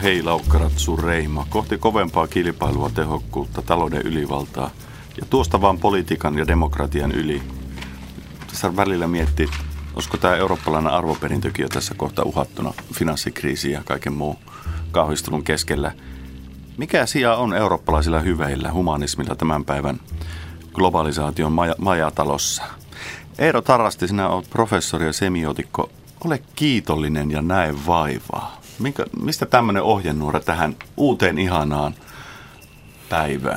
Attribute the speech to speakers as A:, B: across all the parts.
A: hei Laukkaratsu Reima, kohti kovempaa kilpailua, tehokkuutta, talouden ylivaltaa ja tuosta vaan politiikan ja demokratian yli. Tässä välillä miettii, olisiko tämä eurooppalainen arvoperintökin jo tässä kohta uhattuna finanssikriisiin ja kaiken muun kauhistelun keskellä. Mikä sija on eurooppalaisilla hyveillä, humanismilla tämän päivän globalisaation majatalossa? Eero Tarasti, sinä olet professori ja semiotikko. Ole kiitollinen ja näe vaivaa. Mistä tämmöinen ohjenuora tähän uuteen ihanaan päivään?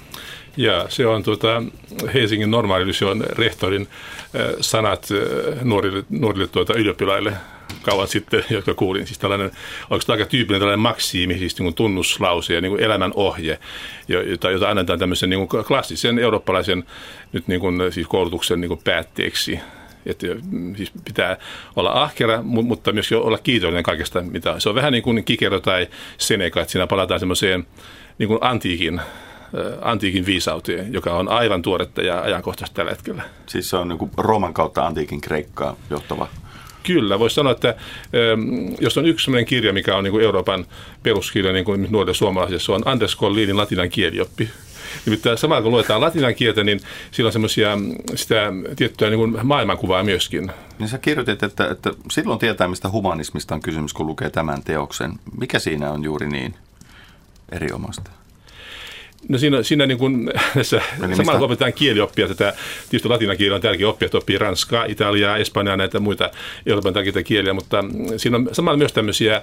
B: Ja se on Helsingin normaalilusion rehtorin sanat nuorille ylioppilaille kauan sitten, jotka kuulin. Siis tällainen, onko aika tyypillinen tällainen maksiimi, siis niin kuin tunnuslause ja niin kuin elämän ohje, jota annetaan tämmöisen niin kuin klassisen eurooppalaisen nyt niin kuin, siis koulutuksen niin kuin päätteeksi. Että siis pitää olla ahkera, mutta myös olla kiitollinen kaikesta, mitä se on vähän niin kuin Cicero tai Seneca, että siinä palataan semmoiseen niin kuin antiikin viisauteen, joka on aivan tuoretta ja ajankohtaista tällä hetkellä.
A: Siis se on niin kuin Rooman kautta antiikin Kreikkaa johtava.
B: Kyllä, voisi sanoa, että jos on yksi sellainen kirja, mikä on niin kuin Euroopan peruskirja niin kuin nuorille suomalaisille, se on Anders Collinin latinan kielioppi. Nimittäin samalla kun luetaan latinan kieltä, niin sillä on semmoisia sitä tiettyä niin kuin maailmankuvaa myöskin.
A: Niin sä kirjoitit, että silloin tietää, mistä humanismista on kysymys, kun lukee tämän teoksen. Mikä siinä on juuri niin erinomaista?
B: No siinä niin kuin samalla kun opetetaan kielioppia, tietysti latinan kieli on tärkeä oppia, että oppii ranskaa, italiaa, espanjaa, näitä muita Euroopan tärkeitä kieliä, mutta siinä on samalla myös tämmöisiä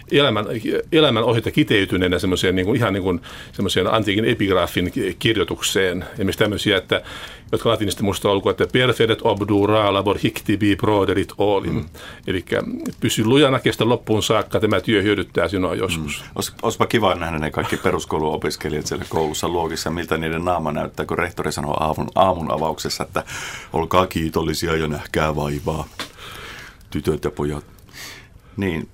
B: elämän ohjeita kiteytyneenä semmoiseen niin kuin, ihan niin kuin semmoiseen antiikin epigraafin kirjoitukseen. Esimerkiksi tämmöisiä, jotka latinista muista olkoon, että perferet obdura labor hictibi proderit olim. Eli pysy lujana, kestä loppuun saakka, tämä työ hyödyttää sinua joskus.
A: Olisipa kiva nähdä ne kaikki peruskouluopiskelijat siellä koulussa luokissa, miltä niiden naama näyttää, kun rehtori sanoo aamun avauksessa, että olkaa kiitollisia ja nähkää vaivaa, tytöt ja pojat. Niin,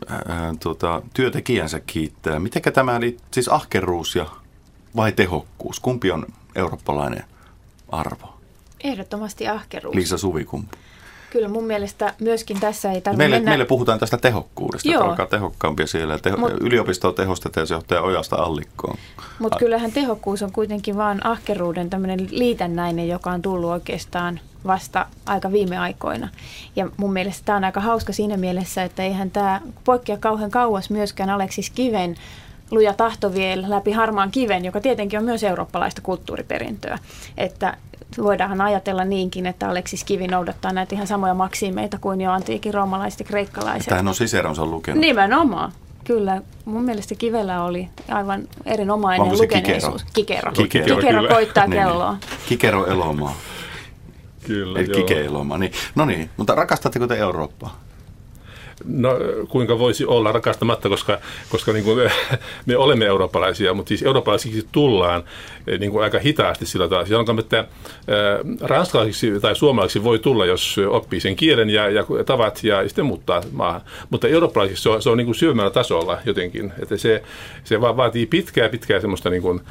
A: työntekijänsä kiittää. Mitenkä tämä oli, siis ahkeruus vai tehokkuus? Kumpi on eurooppalainen arvo?
C: Ehdottomasti ahkeruus.
A: Liisa Suvikumpu.
C: Kyllä mun mielestä myöskin tässä ei tarvitse mennä.
A: Meille puhutaan tästä tehokkuudesta, että olkaa tehokkaampia siellä. Yliopistoa tehostetaan ja se johtaa ojasta allikkoon.
C: Mutta kyllähän tehokkuus on kuitenkin vaan ahkeruuden tämmöinen liitännäinen, joka on tullut oikeastaan vasta aika viime aikoina. Ja mun mielestä tämä on aika hauska siinä mielessä, että eihän tämä poikkea kauhean kauas myöskään Aleksis Kiven luja tahto vie läpi harmaan kiven, joka tietenkin on myös eurooppalaista kulttuuriperintöä. Että voidaanhan ajatella niinkin, että Aleksis Kivi noudattaa näitä ihan samoja maksiimeita kuin jo antiikin roomalaiset ja kreikkalaiset.
A: Tämähän on Ciceronsa lukenut.
C: Nimenomaan. Kyllä. Mun mielestä Kivellä oli aivan erinomainen lukeneisuus. Kikero koittaa kelloa.
A: Kikero Elomaa.
B: Kyllä,
A: eli Kike Elomaa. Niin. No niin, mutta rakastatteko te Eurooppaa?
B: No kuinka voisi olla rakastamatta, koska niin kuin, me olemme eurooppalaisia, mutta siis eurooppalaisiksi tullaan niin kuin aika hitaasti sillä tavalla. Sanotaan, että ranskalaisiksi tai suomalaisiksi voi tulla, jos oppii sen kielen ja tavat ja sitten muuttaa maahan. Mutta eurooppalaisiksi se on niin kuin syvemmällä tasolla jotenkin. Että se vaatii pitkää semmoista niin kuin,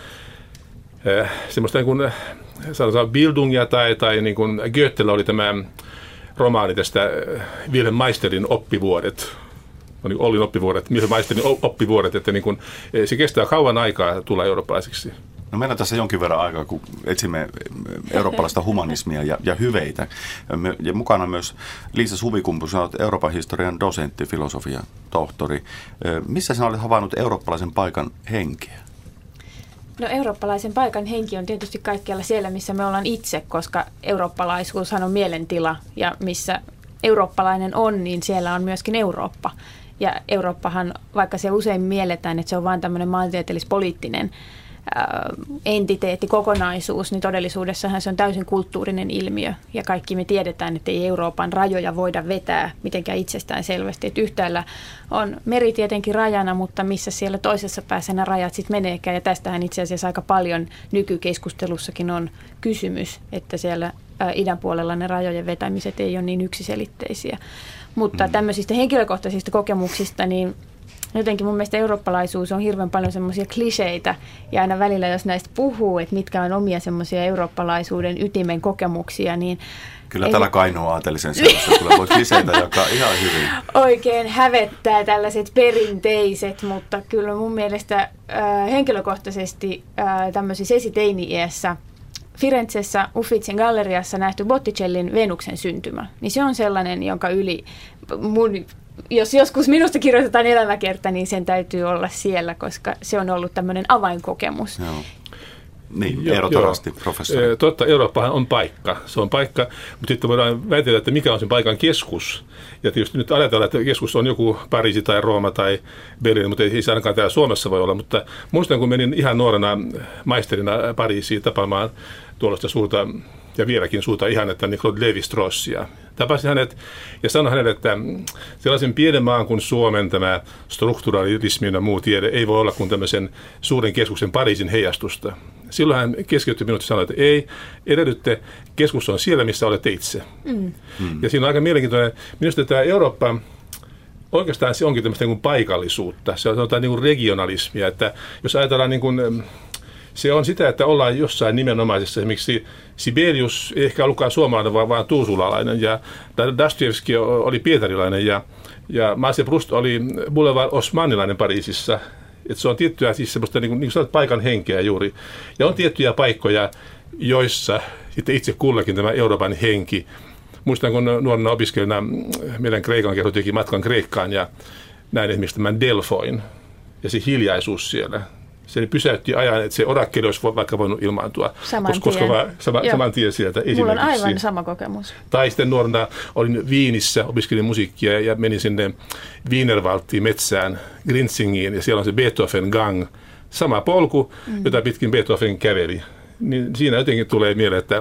B: sanotaan Bildungia tai niin kuin Goethellä oli tämä romaani tästä Wilhelm Meisterin oppivuodet. Ollin oppivuodet, Wilhelm Meisterin oppivuodet, että niin kun, se kestää kauan aikaa tulla eurooppalaisiksi.
A: No meillä on tässä jonkin verran aikaa, kun etsimme eurooppalaista humanismia ja hyveitä. Ja mukana myös Liisa Suvikumpu, sinä olet Euroopan historian dosentti, filosofian tohtori. Missä sinä olet havainnut eurooppalaisen paikan henkeä?
C: No eurooppalaisen paikan henki on tietysti kaikkialla siellä, missä me ollaan itse, koska eurooppalaisuushan on mielentila ja missä eurooppalainen on, niin siellä on myöskin Eurooppa. Ja Eurooppahan, vaikka se usein mielletään, että se on vain tämmöinen maantieteellis-poliittinen entiteetti, kokonaisuus, niin todellisuudessahan se on täysin kulttuurinen ilmiö. Ja kaikki me tiedetään, että ei Euroopan rajoja voida vetää mitenkään itsestään selvästi. Että yhtäällä on meri tietenkin rajana, mutta missä siellä toisessa päässä nämä rajat sitten meneekään. Ja tästähän itse asiassa aika paljon nykykeskustelussakin on kysymys, että siellä idän puolella ne rajojen vetämiset ei ole niin yksiselitteisiä. Mutta tämmöisistä henkilökohtaisista kokemuksista, niin Jotenkin mun mielestä eurooppalaisuus on hirveän paljon semmoisia kliseitä, ja aina välillä, jos näistä puhuu, että mitkä on omia semmoisia eurooppalaisuuden ytimen kokemuksia, niin
A: kyllä täällä Kainuun aatelisen seurassa tulee voi kliseitä, joka on ihan hyvin.
C: Oikein hävettää tällaiset perinteiset, mutta kyllä mun mielestä henkilökohtaisesti tämmöisissä esiteini-iässä Firenzessä Uffizin galleriassa nähty Botticellin Venuksen syntymä, niin se on sellainen, jonka yli jos joskus minusta kirjoitetaan elämäkerta, niin sen täytyy olla siellä, koska se on ollut tämmöinen avainkokemus.
A: Joo. Niin, ehdottomasti, professori.
B: Totta, Eurooppahan on paikka. Se on paikka, mutta sitten voidaan väitellä, että mikä on sen paikan keskus. Ja tietysti nyt ajatellaan, että keskus on joku Pariisi tai Rooma tai Berliini, mutta ei se ainakaan täällä Suomessa voi olla. Mutta muistan, kun menin ihan nuorena maisterina Pariisiin tapaamaan tuollaista suurta ja vieläkin suurta ihannetta Claude Lévi-Straussiä. Tapasin hänet ja sanoin hänelle, että sellaisen pienen maan kuin Suomen tämä strukturalismi ja muu tiede ei voi olla kuin tämmöisen suuren keskuksen Pariisin heijastusta. Silloin hän keskeytti minut ja sanoi, että ei, edellytte, keskus on siellä, missä olette itse. Ja siinä on aika mielenkiintoinen. Minusta tämä Eurooppa, oikeastaan se onkin tämmöistä niin kuin paikallisuutta. Se on niin kuin regionalismia, että jos ajatellaan niin kuin se on sitä, että ollaan jossain nimenomaisessa. Esimerkiksi Sibelius ei ehkä ollutkaan suomalainen, vaan tuusulalainen. Ja Dostoevski oli pietarilainen. Ja Marcel Proust oli Boulevard Haussmannilainen Pariisissa. Että se on tiettyä siis semmoista niin kuin paikan henkeä juuri. Ja on tiettyjä paikkoja, joissa sitten itse kullakin tämä Euroopan henki. Muistan, kun nuorena opiskelijana meidän Kreikan kerran teki matkan Kreikkaan ja näin esimerkiksi tämän Delfoin ja se hiljaisuus siellä. Se pysäytti ajan, että se orakkeli olisi vaikka voinut ilmaantua. Saman tien sieltä esimerkiksi.
C: Mulla on aivan sama kokemus.
B: Tai sitten nuorena olin Viinissä, opiskelin musiikkia ja menin sinne Wienerwaldiin metsään, Grinzingiin, ja siellä on se Beethoven Gang. Sama polku, jota pitkin Beethoven käveli. Niin siinä jotenkin tulee mieleen, että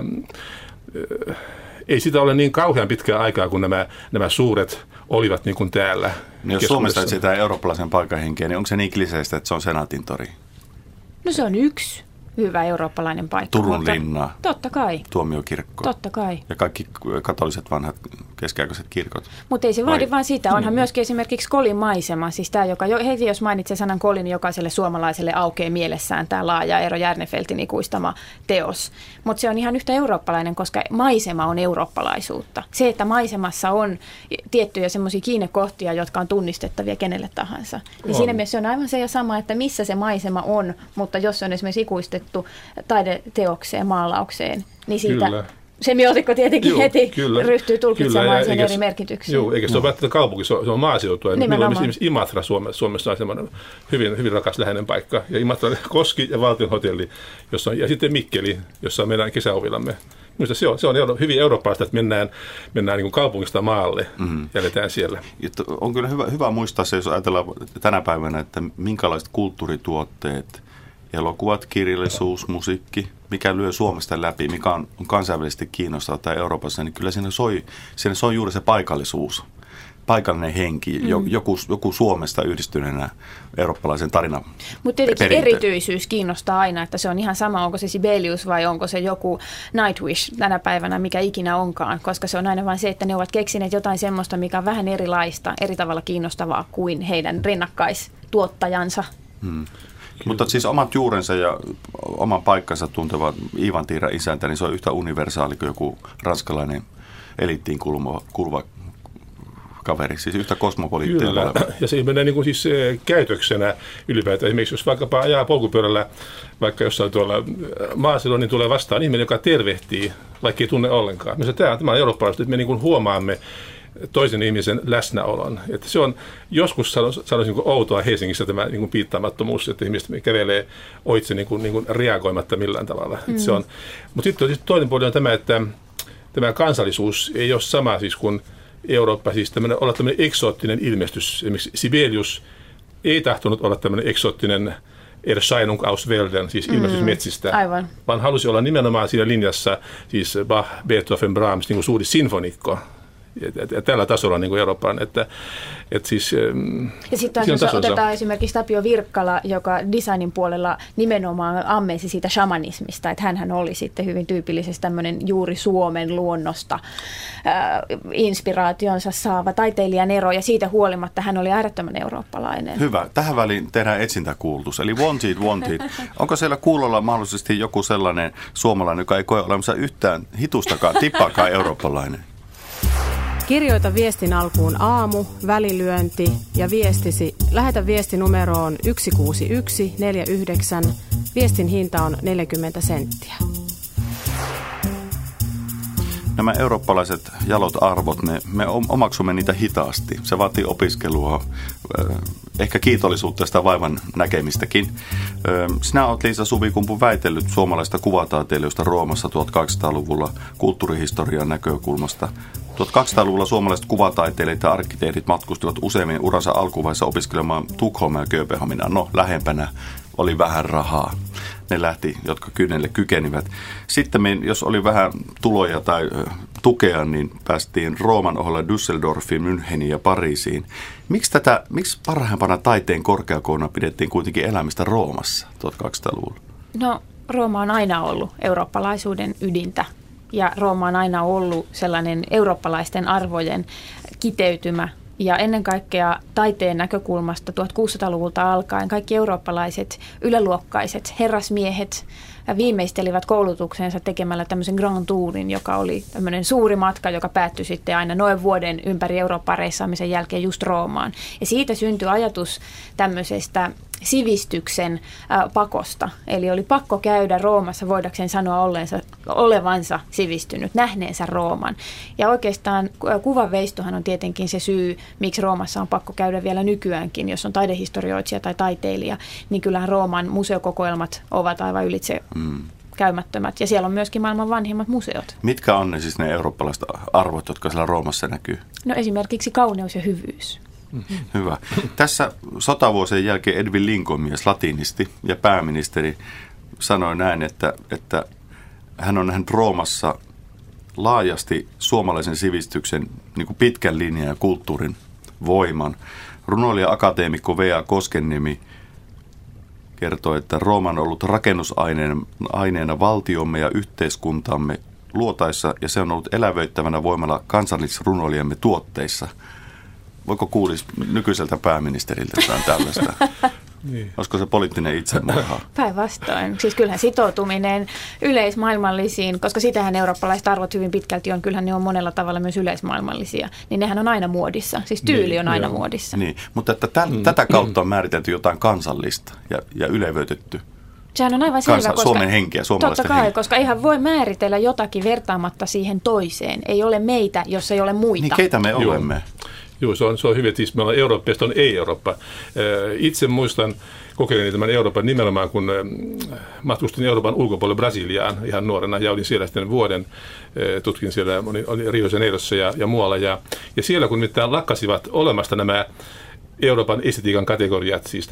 B: ei sitä ole niin kauhean pitkää aikaa, kun nämä suuret olivat niin kuin täällä.
A: Jos Suomesta sitä eurooppalaisen paikkahenkeä, niin onko se niin kliseistä, että se on Senaatintori?
C: No se on yksi hyvä eurooppalainen paikka.
A: Turun linna.
C: Totta kai.
A: Tuomiokirkko.
C: Totta kai.
A: Ja kaikki katoliset vanhat keskiaikaiset kirkot.
C: Mutta ei se vaadi vaan sitä. Onhan myöskin esimerkiksi Kolin maisema. Siis tämä, joka heti jos mainitsee sanan Kolin, jokaiselle suomalaiselle aukeaa mielessään tämä laaja Eero Järnefeltin ikuistama teos. Mutta se on ihan yhtä eurooppalainen, koska maisema on eurooppalaisuutta. Se, että maisemassa on tiettyjä semmoisia kiinnekohtia, jotka on tunnistettavia kenelle tahansa. Niin siinä mielessä se on aivan se ja sama, että missä se maisema on, mutta jos se on esimerkiksi ikuistettu taideteokseen, maalaukseen, niin siitä semiootikko tietenkin heti ryhtyy tulkitsemaan sen eri merkityksiä.
B: Joo, eikä se ole välttämättä kaupunki, se on maaseutua. Meillä on esimerkiksi Imatra Suomessa on semmoinen hyvin rakas läheinen paikka. Ja Imatra Koski ja Valtionhotelli, jossa on, ja sitten Mikkeli, jossa on meidän kesäovillamme. Minusta se on hyvin eurooppalaista, että mennään niin kuin kaupungista maalle ja eletään siellä.
A: On kyllä hyvä muistaa se, jos ajatellaan tänä päivänä, että minkälaiset kulttuurituotteet, elokuvat, kirjallisuus, musiikki, mikä lyö Suomesta läpi, mikä on kansainvälisesti kiinnostavaa tai Euroopassa, niin kyllä siinä soi juuri se paikallisuus, paikallinen henki, joku Suomesta yhdistyneenä eurooppalaisen tarinan.
C: Mutta tietenkin erityisyys kiinnostaa aina, että se on ihan sama, onko se Sibelius vai onko se joku Nightwish tänä päivänä, mikä ikinä onkaan, koska se on aina vain se, että ne ovat keksineet jotain semmoista, mikä on vähän erilaista, eri tavalla kiinnostavaa kuin heidän rinnakkaistuottajansa.
A: Mutta siis omat juurensa ja oman paikkansa tunteva Ivan Tiira isäntä, niin se on yhtä universaali kuin joku ranskalainen eliittiin kuuluva kaveri, siis yhtä kosmopoliittinen.
B: Kyllä, ja se menee niin kuin siis käytöksenä ylipäätään. Esimerkiksi jos vaikkapa ajaa polkupyörällä, vaikka jossain tuolla maaseudulla, niin tulee vastaan ihminen, joka tervehtii, vaikka ei tunne ollenkaan. Tämä on eurooppalaista, että me niin kuin huomaamme toisen ihmisen läsnäolon. Että se on joskus, sanoisin, outoa Helsingissä tämä niin kuin piittaamattomuus, että ihmiset kävelee oitse niin kuin reagoimatta millään tavalla. Mutta sitten toinen puoli on tämä, että tämä kansallisuus ei ole sama siis kuin Eurooppa, siis olla tämmöinen eksoottinen ilmestys. Esimerkiksi Sibelius ei tahtonut olla tämmöinen eksoottinen Erscheinung aus Welten, siis ilmestys metsistä, vaan halusi olla nimenomaan siinä linjassa, siis Bach, Beethoven, Brahms, niin kuin suuri sinfonikko. Ja tällä tasolla niin kuin Euroopan, että siis...
C: Ja sitten jos otetaan esimerkiksi Tapio Virkkala, joka designin puolella nimenomaan ammesi siitä shamanismista, että hänhän oli sitten hyvin tyypillisesti tämmöinen juuri Suomen luonnosta inspiraationsa saava taiteilijan ero, ja siitä huolimatta hän oli äärettömän eurooppalainen.
A: Hyvä. Tähän väliin tehdään etsintäkuulutus, eli wanted. Onko siellä kuulolla mahdollisesti joku sellainen suomalainen, joka ei koe olemassa yhtään hitustakaan, tippaakaan eurooppalainen?
D: Kirjoita viestin alkuun aamu, välilyönti ja viestisi. Lähetä viesti numeroon 16149. Viestin hinta on 40 senttiä.
A: Nämä eurooppalaiset jalot arvot, me omaksumme niitä hitaasti. Se vaatii opiskelua, ehkä kiitollisuutta sitä vaivan näkemistäkin. Sinä olet, Liisa Suvikumpu, väitellyt suomalaista kuvataiteilijoista Roomassa 1200-luvulla kulttuurihistorian näkökulmasta. 1200-luvulla suomalaiset kuvataiteilijat ja arkkitehdit matkustivat useimmin uransa alkuvaiheessa opiskelemaan Tukholmaa ja Kööpenhaminaa. No, lähempänä oli vähän rahaa. Ne lähti, jotka kynnelle kykenivät. Sitten jos oli vähän tuloja tai tukea, niin päästiin Rooman ohella Düsseldorfiin, Müncheniin ja Pariisiin. Miksi parhaimpana taiteen korkeakouluna pidettiin kuitenkin elämistä Roomassa 1200-luvulla?
C: No, Rooma on aina ollut eurooppalaisuuden ydintä. Ja Rooma on aina ollut sellainen eurooppalaisten arvojen kiteytymä. Ja ennen kaikkea taiteen näkökulmasta 1600-luvulta alkaen kaikki eurooppalaiset yläluokkaiset herrasmiehet viimeistelivät koulutuksensa tekemällä tämmöisen Grand Tourin, joka oli tämmöinen suuri matka, joka päättyi sitten aina noin vuoden ympäri Eurooppaa reissaamisen jälkeen just Roomaan. Ja siitä syntyi ajatus tämmöisestä sivistyksen pakosta. Eli oli pakko käydä Roomassa voidakseen sanoa olevansa sivistynyt, nähneensä Rooman. Ja oikeastaan kuvanveistohan on tietenkin se syy, miksi Roomassa on pakko käydä vielä nykyäänkin. Jos on taidehistorioitsija tai taiteilija, niin kyllähän Rooman museokokoelmat ovat aivan ylitse käymättömät. Ja siellä on myöskin maailman vanhimmat museot.
A: Mitkä on ne siis ne eurooppalaiset arvot, jotka siellä Roomassa näkyy?
C: No esimerkiksi kauneus ja hyvyys.
A: Hyvä. Tässä sotavuosien jälkeen Edwin Lincoln-mies, latinisti ja pääministeri, sanoi näin, että hän on nähnyt Roomassa laajasti suomalaisen sivistyksen niin kuin pitkän linjan ja kulttuurin voiman. Runoilija akateemikko V.A. Koskenniemi kertoo, että Rooma on ollut rakennusaineena valtiomme ja yhteiskuntamme luotaessa, ja se on ollut elävöittävänä voimalla kansallisrunoilijamme tuotteissa. Voiko kuulisi nykyiseltä pääministeriltä jotain tällaista? Niin. Olisiko se poliittinen itsemurha?
C: Päinvastoin. Siis kyllähän sitoutuminen yleismaailmallisiin, koska sitähän eurooppalaiset arvot hyvin pitkälti on, kyllähän ne on monella tavalla myös yleismaailmallisia, niin nehän on aina muodissa. Siis tyyli on aina muodissa.
A: Niin, mutta että tätä kautta on määritelty jotain kansallista ja ylevöitetty.
C: Sehän on aivan selvä, koska
A: Suomen henkeä, suomalaisten
C: totta kai,
A: henkeä.
C: Koska ihan voi määritellä jotakin vertaamatta siihen toiseen. Ei ole meitä, jos ei ole muita.
A: Niin, keitä me olemme?
B: Joo, se on hyvä, että siis me ollaan Eurooppa ja on ei-Eurooppa. Itse muistan kokeilin tämän Euroopan nimenomaan, kun matkustin Euroopan ulkopuolelle Brasiliaan ihan nuorena ja olin siellä sitten vuoden. Tutkin siellä, olin Rio de Janeirossa ja muualla. Ja siellä kun nyt lakkasivat olemasta nämä Euroopan estetiikan kategoriat, siis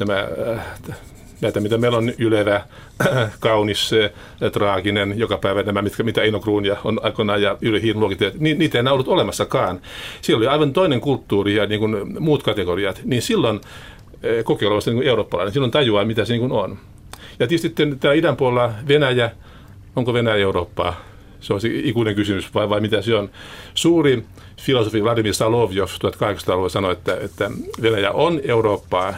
B: näitä, mitä meillä on ylevä, kaunis, traaginen, joka päivä nämä, mitä Eino Kruunia on aikoinaan ja Yle Hiiren luokitellut, niitä ei enää ollut olemassakaan. Siellä oli aivan toinen kulttuuri ja niin kuin muut kategoriat, niin silloin kokee olevasta niin kuin eurooppalainen, silloin tajuaa, mitä se niin kuin on. Ja tietysti täällä idän puolella Venäjä, onko Venäjä Eurooppaa? Se on se ikuinen kysymys, vai mitä se on? Suuri filosofi Vladimir Solovjov 1800-luvulla sanoi, että Venäjä on Eurooppaa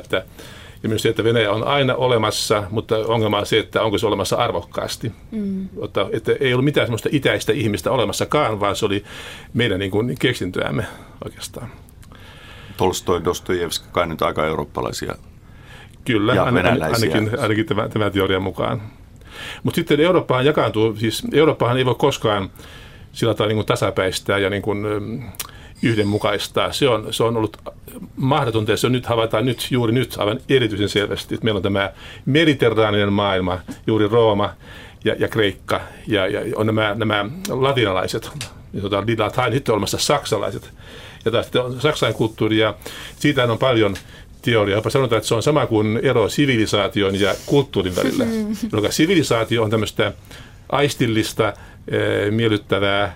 B: ja myös se, että Venäjä on aina olemassa, mutta ongelma on se, että onko se olemassa arvokkaasti. Että ei ollut mitään sellaista itäistä ihmistä olemassakaan, vaan se oli meidän niin kuin keksintöämme oikeastaan.
A: Tolstoi, Dostojevski, kai nyt aika eurooppalaisia.
B: Kyllä,
A: ja venäläisiä.
B: ainakin tämän teorian mukaan. Mutta sitten Eurooppaan jakaantuu, siis Eurooppahan ei voi koskaan sillä tavalla niin kuin tasapäistää ja niin kuin yhdenmukaistaa. Se on ollut mahdotonta ja se on nyt havaitaan juuri nyt aivan erityisen selvästi. Että meillä on tämä mediterraaninen maailma, juuri Rooma ja Kreikka ja on nämä latinalaiset, nyt on olemassa saksalaiset. Ja taas sitten on saksainen kulttuuri ja siitä on paljon teoriaa. Jopa sanotaan, että se on sama kuin ero sivilisaation ja kulttuurin välillä. Sivilisaatio on tämmöistä aistillista, miellyttävää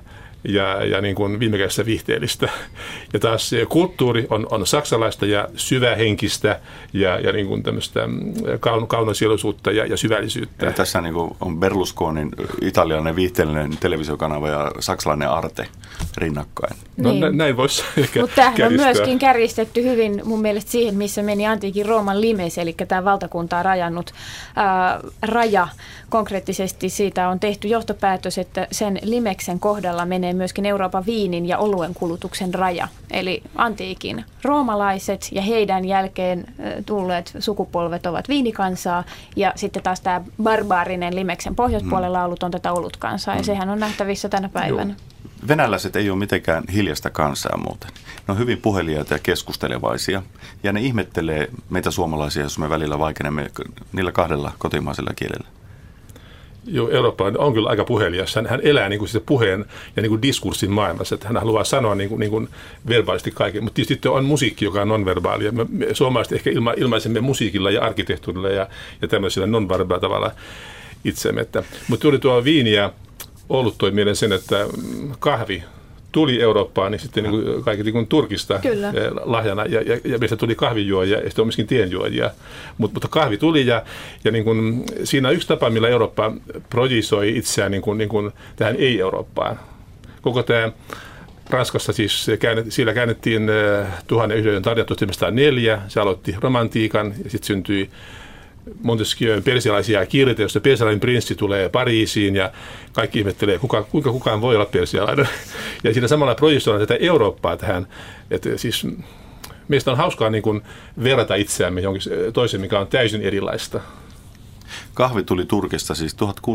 B: ja niin kuin viime kädessä viihteellistä. Ja taas kulttuuri on saksalaista ja syvähenkistä ja niin kuin tämmöistä kaunosieluisuutta ja syvällisyyttä.
A: Ja tässä niin kuin on Berlusconin italialainen viihteellinen televisiokanava ja saksalainen Arte rinnakkain.
B: No niin. Näin voisi ehkä
C: Mutta tämähän on myöskin kärjistetty hyvin mun mielestä siihen, missä meni antiikin Rooman limes, eli tämä valtakuntaa rajannut raja. Konkreettisesti siitä on tehty johtopäätös, että sen limeksen kohdalla menee myöskin Euroopan viinin ja oluen kulutuksen raja. Eli antiikin roomalaiset ja heidän jälkeen tulleet sukupolvet ovat viinikansaa ja sitten taas tämä barbaarinen limeksen pohjoispuolella ollut on tätä olutkansaa ja sehän on nähtävissä tänä päivänä.
A: Venäläiset ei ole mitenkään hiljaista kansaa muuten. Ne on hyvin puheliaita ja keskustelevaisia ja ne ihmettelee meitä suomalaisia, jos me välillä vaikenemme niillä kahdella kotimaisella kielellä.
B: Joo, Eurooppa on kyllä aika puhelias. Hän elää niin kuin puheen ja niin kuin diskurssin maailmassa. Että hän haluaa sanoa niin kuin verbaalisti kaiken. Mutta tietysti on musiikki, joka on non-verbaalia. Me suomalaiset ehkä ilmaisemme musiikilla ja arkkitehtuurilla ja tämmöisellä non-verbaalilla tavalla itsemme. Mutta juuri tuo viini ja olut toi mieleen sen, että kahvi tuli Eurooppaan, niin sitten niin kaikki niin Turkista lahjana, ja meistä tuli kahvijuojia, ja sitten on myöskin tienjuojia. Mutta kahvi tuli, ja niin kuin, siinä on yksi tapa, millä Eurooppa projisoi itseään niin kuin tähän ei-Eurooppaan. Koko tämä Ranskassa siis siellä käännettiin 1001 tarja 1904, se aloitti romantiikan, ja sitten syntyi Montesquieun persialaisia kirjeitä, jossa persialainen prinssi tulee Pariisiin ja kaikki ihmettelee, kuinka kukaan voi olla persialainen. Ja siinä samalla projisoidaan tätä Eurooppaa tähän. Että siis meistä on hauskaa niin kuin verrata itseämme jonkin toisen, mikä on täysin erilaista.
A: Kahvi tuli Turkista siis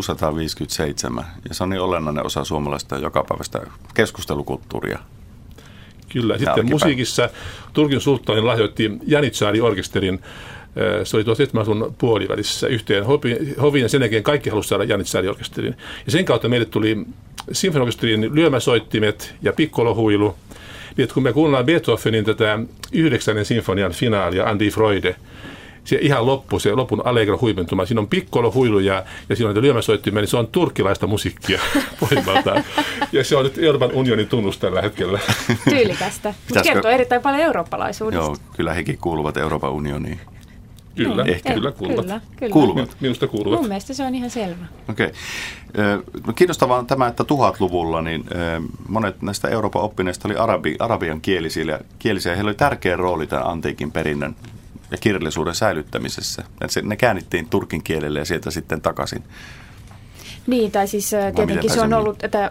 A: 1657 ja se on niin olennainen osa suomalaista jokapäiväistä keskustelukulttuuria.
B: Kyllä. Sitten musiikissa Turkin sulttaani lahjoitti Janitsari-orkesterin. Se oli 1700-luvun puolivälissä yhteen hoviin ja sen jälkeen kaikki halusivat saada Janitsari-orkesterin. Ja sen kautta meille tuli sinfoniorkesterin lyömäsoittimet ja piccolohuilu. Niin, että kun me kuunnellaan Beethovenin tätä 9. sinfonian finaalia, Andi Freude, se ihan loppu, se lopun allegro huipentuma, siinä on piccolohuilu ja siinä on lyömäsoittimia, niin se on turkkilaista musiikkia pohjimmaltaan. Ja se on nyt Euroopan unionin tunnus tällä hetkellä.
C: Tyylikästä. Mutta kertoo erittäin paljon eurooppalaisuudesta.
A: Joo, kyllä hekin kuuluvat Euroopan unioniin.
B: Kyllä, kyllä kuuluvat.
C: Kyllä.
A: Kuuluvat.
B: Minusta kuuluvat.
C: Mun mielestä se on ihan selvä.
A: Okei. Kiinnostavaa on tämä, että 1000-luvulla niin monet näistä Euroopan oppineista oli arabian kielisiä. Heillä oli tärkeä rooli tämän antiikin perinnön ja kirjallisuuden säilyttämisessä. Ne käännittiin turkin kielelle ja sieltä sitten
C: Niin, tai siis tietenkin se on ollut tätä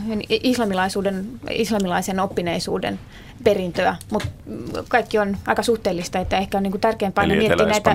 C: islamilaisen oppineisuuden perintöä, mutta kaikki on aika suhteellista, että ehkä on niin kuin tärkeämpää miettiä näitä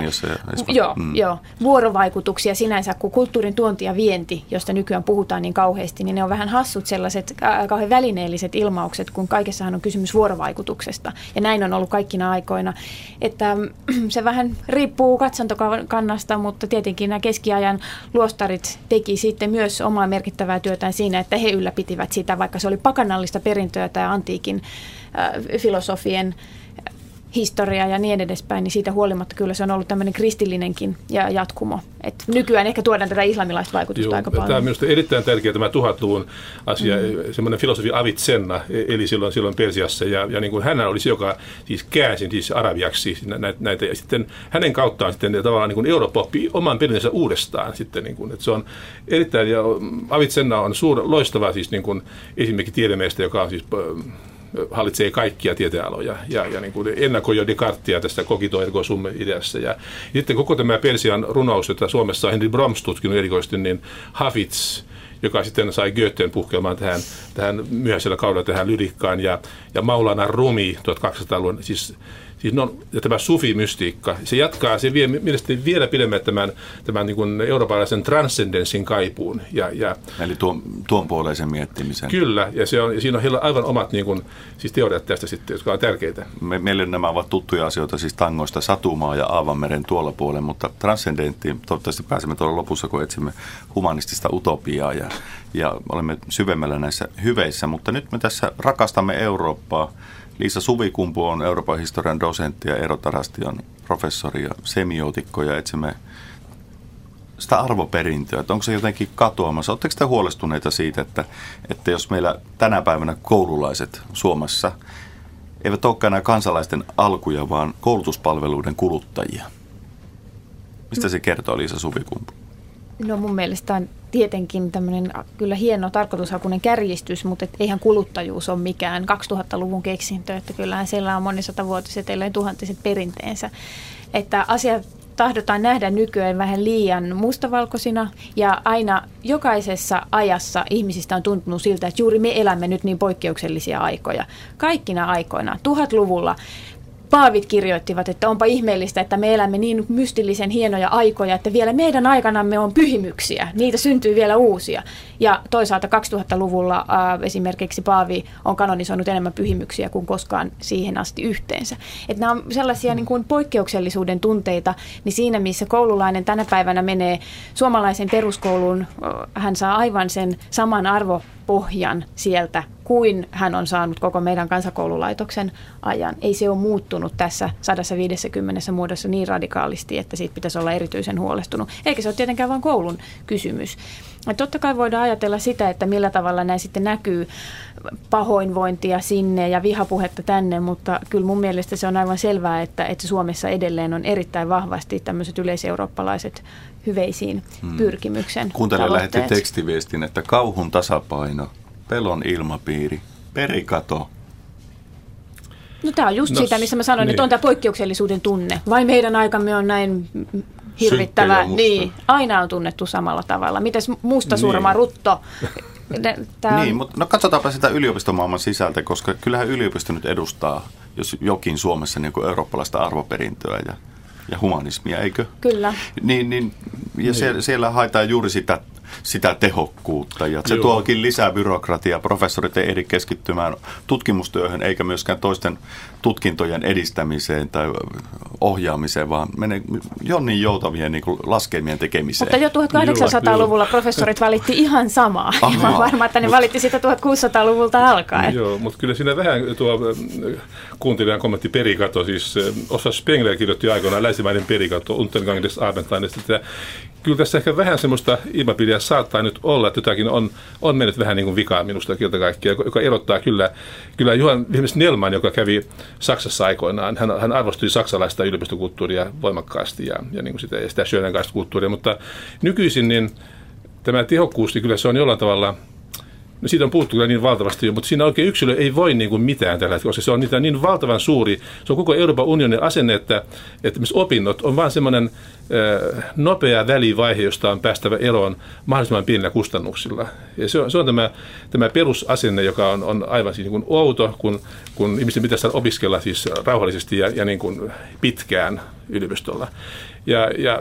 C: vuorovaikutuksia sinänsä, kun kulttuurin tuonti ja vienti, josta nykyään puhutaan niin kauheasti, niin ne on vähän hassut sellaiset kauhean välineelliset ilmaukset, kun kaikessahan on kysymys vuorovaikutuksesta. Ja näin on ollut kaikkina aikoina, että se vähän riippuu katsantokannasta, mutta tietenkin nämä keskiajan luostarit teki sitten myös omaa merkittävää työtään siinä, että he ylläpitivät sitä, vaikka se oli pakanallista perintöä tai antiikin filosofien historia ja niin edespäin, niin siitä huolimatta kyllä se on ollut tämmöinen kristillinenkin ja jatkumo. Et nykyään ehkä tuodaan tätä islamilaista vaikutusta aika paljon.
B: Tämä on minusta erittäin tärkeä tämä 1000-luvun asia, semmoinen filosofi Avicenna, eli silloin Persiassa, ja niin kuin hän oli se, joka siis käänsi siis arabiaksi näitä, ja sitten hänen kauttaan sitten tavallaan niin kuin Eurooppa oppii oman perinteensä uudestaan sitten, niin kuin, että se on erittäin, ja Avicenna on loistava siis niin kuin esimerkiksi tiedemiestä, joka on siis hallitsee kaikkia tieteenaloja ja niin kuin ennakoi jo Descartesia tästä cogito ergo sum -ideassa. Ja sitten koko tämä Persian runous, jota Suomessa on Henry Broms tutkinut erikoisesti, niin Hafiz, joka sitten sai Goethen puhkeamaan tähän myöhäisellä kaudella tähän lyrikkaan, ja Maulana Rumi 1200-luvun, siis ja tämä sufi-mystiikka, se jatkaa, se vie mielestäni vielä pidemmän tämän niin kuin eurooppalaisen transcendenssin kaipuun.
A: Eli tuon puoleisen miettimisen.
B: Kyllä, ja siinä on aivan omat niin kuin, siis teoriat tästä sitten, jotka on tärkeitä.
A: Meille nämä ovat tuttuja asioita, siis tangoista Satumaa ja Aavanmeren tuolla puolen, mutta transcendenttiin toivottavasti pääsemme tuolla lopussa, kun etsimme humanistista utopiaa ja olemme syvemmällä näissä hyveissä, mutta nyt me tässä rakastamme Eurooppaa. Liisa Suvikumpu on Euroopan historian dosentti ja Eero Tarasti on professori ja semiootikko ja etsimme sitä arvoperintöä, että onko se jotenkin katoamassa? Oletteko te huolestuneita siitä, että jos meillä tänä päivänä koululaiset Suomessa eivät olekaan enää kansalaisten alkuja, vaan koulutuspalveluiden kuluttajia? Mistä se kertoo, Liisa Suvikumpu?
C: No mun mielestä on tietenkin tämmöinen kyllä hieno tarkoitushakuinen kärjistys, mutta eihän kuluttajuus ole mikään 2000-luvun keksintö, että kyllähän siellä on monisatavuotiset, ellei tuhantiset perinteensä, että asiat tahdotaan nähdä nykyään vähän liian mustavalkoisina ja aina jokaisessa ajassa ihmisistä on tuntunut siltä, että juuri me elämme nyt niin poikkeuksellisia aikoja. Kaikkina aikoina, 1000-luvulla paavit kirjoittivat, että onpa ihmeellistä, että me elämme niin mystillisen hienoja aikoja, että vielä meidän aikanamme on pyhimyksiä. Niitä syntyy vielä uusia. Ja toisaalta 2000-luvulla esimerkiksi paavi on kanonisoinut enemmän pyhimyksiä kuin koskaan siihen asti yhteensä. Että nämä on sellaisia niin kuin poikkeuksellisuuden tunteita, niin siinä missä koululainen tänä päivänä menee suomalaisen peruskouluun, hän saa aivan sen saman arvopohjan sieltä kuin hän on saanut koko meidän kansakoululaitoksen ajan. Ei se ole muuttunut tässä 150 muodossa niin radikaalisti, että siitä pitäisi olla erityisen huolestunut. Eikä se ole tietenkään vain koulun kysymys. Ja totta kai voidaan ajatella sitä, että millä tavalla näin sitten näkyy pahoinvointia sinne ja vihapuhetta tänne, mutta kyllä mun mielestä se on aivan selvää, että Suomessa edelleen on erittäin vahvasti tämmöiset yleiseurooppalaiset hyveisiin pyrkimyksen
A: Kuuntele lähetti tekstiviestin, että kauhun tasapaino, pelon ilmapiiri, perikato.
C: No tämä on just sitä, missä mä sanoin, niin. Että on tämä poikkeuksellisuuden tunne. Vai meidän aikamme on näin hirvittävä. Niin, aina on tunnettu samalla tavalla. Mites mustasurma, rutto?
A: Niin, mutta no katsotaanpa sitä yliopistomaailman sisältä, koska kyllähän yliopisto nyt edustaa, jos jokin Suomessa, niin kuin eurooppalaista arvoperintöä ja humanismia, eikö?
C: Kyllä.
A: Ja siellä haetaan juuri sitä tehokkuutta. Ja se tuokin lisää byrokratiaa. Professorit ei ehdi keskittymään tutkimustyöhön eikä myöskään toisten tutkintojen edistämiseen tai ohjaamiseen, vaan menee jonnin joutavien niin kuin laskelmien tekemiseen.
C: Mutta jo 1800-luvulla professorit valitti ihan samaa. Mä olen varma, että ne valitti sitä 1600-luvulta alkaen.
B: Joo, mutta kyllä siinä vähän tuo kuuntelijan kommentti perikato, siis Osa Spengler kirjoitti aikoinaan Länsimaiden perikato, Untergang des Abendlandes, että kyllä tässä ehkä vähän semmoista ilmapiiriä saattaa nyt olla, että jotakin on mennyt vähän niin kuin vikaa minusta kerta kaikkiaan, joka erottaa kyllä Johann Wilhelm Snellman, joka kävi Saksassa aikoinaan. Hän arvostui saksalaista yliopistokulttuuria voimakkaasti ja niin kuin sitä Schönengeist-kulttuuria, mutta nykyisin niin tämä tehokkuus, niin kyllä se on jollain tavalla, no siitä on puhuttu kyllä niin valtavasti, mutta siinä oikein yksilö ei voi niin kuin mitään tällä hetkellä, koska se on niin valtavan suuri. Se on koko Euroopan unionin asenne, että opinnot on vaan semmoinen nopea välivaihe, josta on päästävä eroon mahdollisimman pienillä kustannuksilla. Ja se on tämä perusasenne, joka on aivan siis niin kuin outo, kun ihmisten pitäisi saada opiskella siis rauhallisesti ja niin kuin pitkään yliopistolla. Ja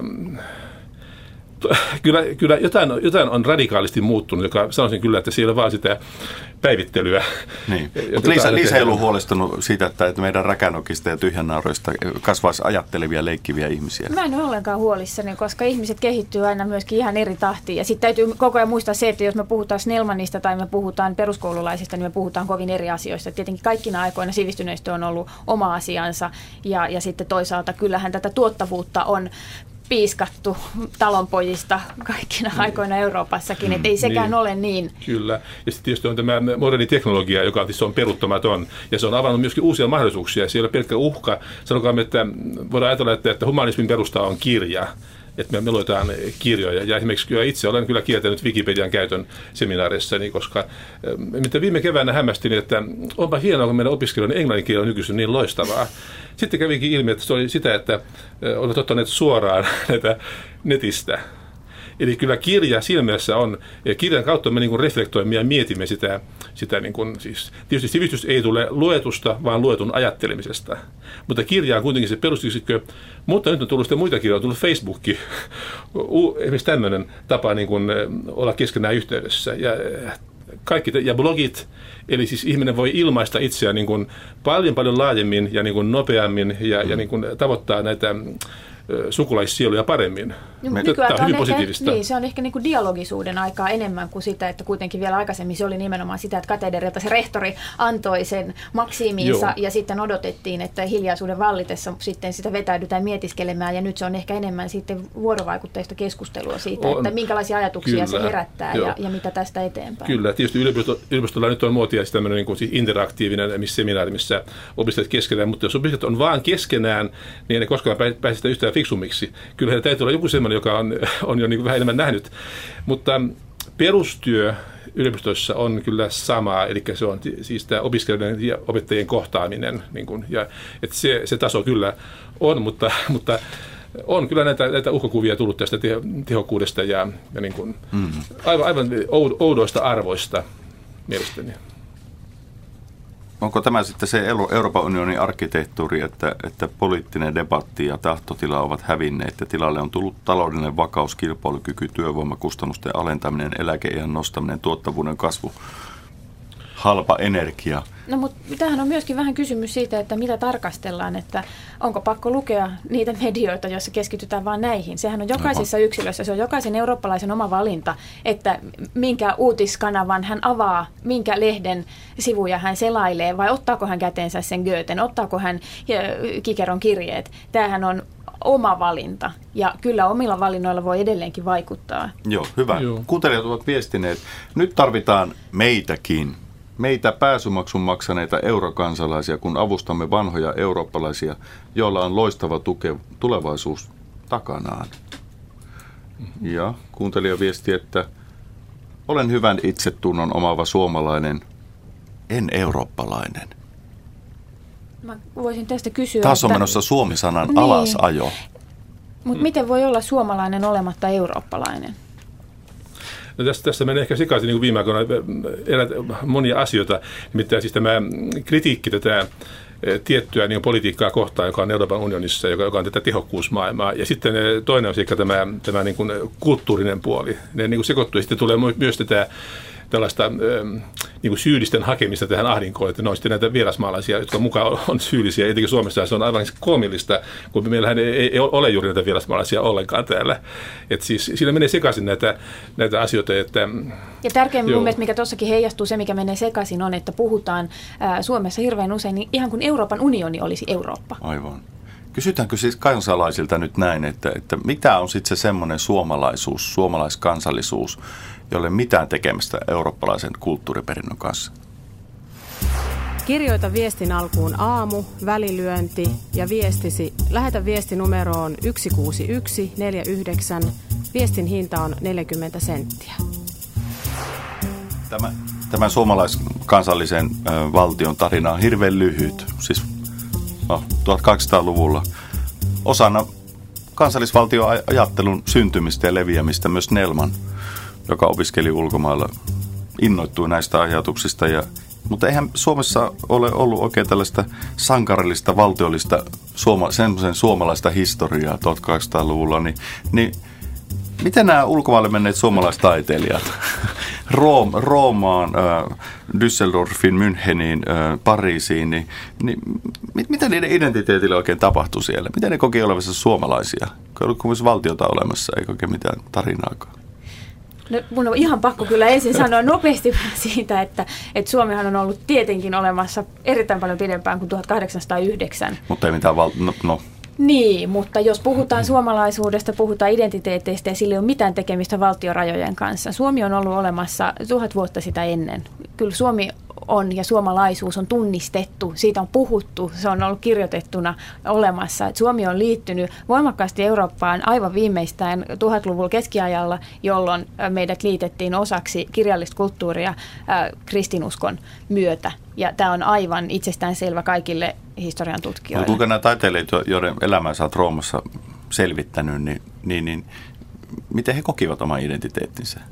B: Kyllä jotain on radikaalisti muuttunut, joka sanoisin kyllä, että siellä on vaan sitä päivittelyä.
A: Niin. Mutta Liisa ei ollut huolestunut siitä, että meidän räkänokista ja tyhjännauroista kasvaisi ajattelevia, leikkiviä ihmisiä.
C: Mä en ole ollenkaan huolissani, koska ihmiset kehittyy aina myöskin ihan eri tahtiin. Ja sitten täytyy koko ajan muistaa se, että jos me puhutaan Snellmanista tai me puhutaan peruskoululaisista, niin me puhutaan kovin eri asioista. Tietenkin kaikkina aikoina sivistyneistö on ollut oma asiansa ja sitten toisaalta kyllähän tätä tuottavuutta on piiskattu talonpojista kaikkina aikoina Euroopassakin, että ei sekään ole niin.
B: Kyllä, ja sitten tietysti on tämä moderni teknologia, joka on peruuttamaton, ja se on avannut myöskin uusia mahdollisuuksia. Siellä on pelkkä uhka. Sanokaamme, että voidaan ajatella, että humanismin perusta on kirja, että me luetaan kirjoja. Ja esimerkiksi itse olen kyllä kieltänyt Wikipedian käytön seminaarissani, koska mitä viime keväänä hämmästin, että onpa hienoa, kun meidän opiskelijoiden englannin kieli on nykyisin niin loistavaa. Sitten kävikin ilmi, että se oli sitä, että olet ottaneet suoraan näitä netistä. Eli kyllä kirja siinä mielessä on, ja kirjan kautta me niin kuin reflektoimme ja mietimme sitä niin kuin, siis, tietysti sivistys ei tule luetusta, vaan luetun ajattelemisesta. Mutta kirja on kuitenkin se perusyksikkö, mutta nyt on tullut sitten muita kirjoja, on tullut Facebookki, esimerkiksi tämmöinen tapa niin kuin olla keskenään yhteydessä. Ja blogit, eli siis ihminen voi ilmaista itseään niin kuin paljon laajemmin ja niin kuin nopeammin ja niin kuin tavoittaa näitä sukulaissieluja paremmin.
C: Nykyään
B: tämä on hyvin positiivista.
C: Niin, se on ehkä niin kuin dialogisuuden aikaa enemmän kuin sitä, että kuitenkin vielä aikaisemmin se oli nimenomaan sitä, että katederilta se rehtori antoi sen maksiimiinsa ja sitten odotettiin, että hiljaisuuden vallitessa sitten sitä vetäydytään mietiskelemään ja nyt se on ehkä enemmän sitten vuorovaikutteista keskustelua siitä, että minkälaisia ajatuksia se herättää ja mitä tästä eteenpäin.
B: Kyllä, tietysti yliopistolla nyt on muotia tämmöinen niin kuin siis interaktiivinen seminaari, missä opiskelijat keskenään, mutta jos opiskelijat on vaan keskenään, niin ei koskaan pääse sitä yhtään fiksummiksi. Kyllä heillä täytyy olla joku sellainen, joka on jo niin kuin vähän enemmän nähnyt. Mutta perustyö yliopistoissa on kyllä sama, eli se on siis tämä opiskelijoiden ja opettajien kohtaaminen. Niin kuin, ja, että se taso kyllä on, mutta on kyllä näitä uhkakuvia tullut tästä tehokkuudesta ja niin kuin aivan oudoista arvoista mielestäni.
A: Onko tämä sitten se Euroopan unionin arkkitehtuuri, että poliittinen debatti ja tahtotila ovat hävinneet ja tilalle on tullut taloudellinen vakaus, kilpailukyky, työvoimakustannusten alentaminen, eläkeiän nostaminen, tuottavuuden kasvu, halpa energia?
C: No mutta tämähän on myöskin vähän kysymys siitä, että mitä tarkastellaan, että onko pakko lukea niitä medioita, joissa keskitytään vain näihin. Sehän on jokaisessa yksilössä, se on jokaisen eurooppalaisen oma valinta, että minkä uutiskanavan hän avaa, minkä lehden sivuja hän selailee, vai ottaako hän käteensä sen Goethen, ottaako hän Kiceron kirjeet. Tämähän on oma valinta ja kyllä omilla valinnoilla voi edelleenkin vaikuttaa.
A: Joo, hyvä. Kuuntelijat ovat viestineet, nyt tarvitaan meitäkin. Meitä pääsymaksun maksaneita eurokansalaisia, kun avustamme vanhoja eurooppalaisia, joilla on loistava tulevaisuus takanaan. Ja kuuntelija viesti, että olen hyvän itsetunnon omaava suomalainen, en eurooppalainen.
C: Mä voisin tästä kysyä,
A: taas on menossa Suomi-sanan alasajo.
C: Mutta miten voi olla suomalainen olematta eurooppalainen?
B: No tässä menee ehkä sekaisin niin viime aikoina monia asioita, nimittäin siis tämä kritiikki tätä tiettyä niin politiikkaa kohtaan, joka on Euroopan unionissa, joka on tätä tehokkuusmaailmaa. Ja sitten toinen on sekä tämä niin kuin kulttuurinen puoli. Ne niin kuin sekoittuu ja sitten tulee myös tällaista niin kuin syyllisten hakemista tähän ahdinkoon, että ne on sitten näitä vierasmaalaisia, jotka mukaan on syyllisiä. Etenkin Suomessa se on aivan koomillista, kun meillähän ei ole juuri näitä vierasmaalaisia ollenkaan täällä. Että siis siinä menee sekaisin näitä asioita. Että,
C: ja tärkein mun mielestä, mikä tuossakin heijastuu, se mikä menee sekaisin on, että puhutaan Suomessa hirveän usein niin ihan kuin Euroopan unioni olisi Eurooppa.
A: Aivan. Kysytäänkö siis kansalaisilta nyt näin, että mitä on sitten se semmoinen suomalaisuus, suomalaiskansallisuus, jolle mitään tekemistä eurooppalaisen kulttuuriperinnön kanssa?
D: Kirjoita viestin alkuun aamu, välilyönti ja viestisi. Lähetä viesti numeroon 16149. Viestin hinta on 40 senttiä.
A: Tämä suomalaiskansallisen valtion tarina on hirveän lyhyt. Siis 1800-luvulla osana kansallisvaltioajattelun syntymistä ja leviämistä myös Snellman, joka opiskeli ulkomailla, innoittui näistä ajatuksista. Mutta eihän Suomessa ole ollut oikein tällaista sankarillista, valtiollista, semmoisen suomalaista historiaa 1800-luvulla. Niin miten nämä ulkomaille menneet suomalaistaiteilijat Roomaan, Düsseldorfiin, Müncheniin, Pariisiin, niin mitä niiden identiteetille oikein tapahtui siellä? Miten ne koki olevansa suomalaisia? Kun olisi valtiota olemassa, ei oikein mitään tarinaakaan.
C: No, mun on ihan pakko kyllä ensin sanoa nopeasti siitä, että Suomihan on ollut tietenkin olemassa erittäin paljon pidempään kuin 1809.
A: Mutta ei mitään
C: Niin, mutta jos puhutaan suomalaisuudesta, puhutaan identiteeteistä ja sillä ei ole mitään tekemistä valtiorajojen kanssa. Suomi on ollut olemassa 1000 vuotta sitä ennen. Kyllä Suomi on ja suomalaisuus on tunnistettu, siitä on puhuttu, se on ollut kirjoitettuna olemassa. Että Suomi on liittynyt voimakkaasti Eurooppaan aivan viimeistään 1000-luvulla keskiajalla, jolloin meidät liitettiin osaksi kirjallista kulttuuria kristinuskon myötä. Ja tämä on aivan itsestäänselvä kaikille historian tutkijoille.
A: Kuinka nämä taiteilijat, joiden elämää sä oot Roomassa selvittänyt, niin miten he kokivat oman identiteettinsä?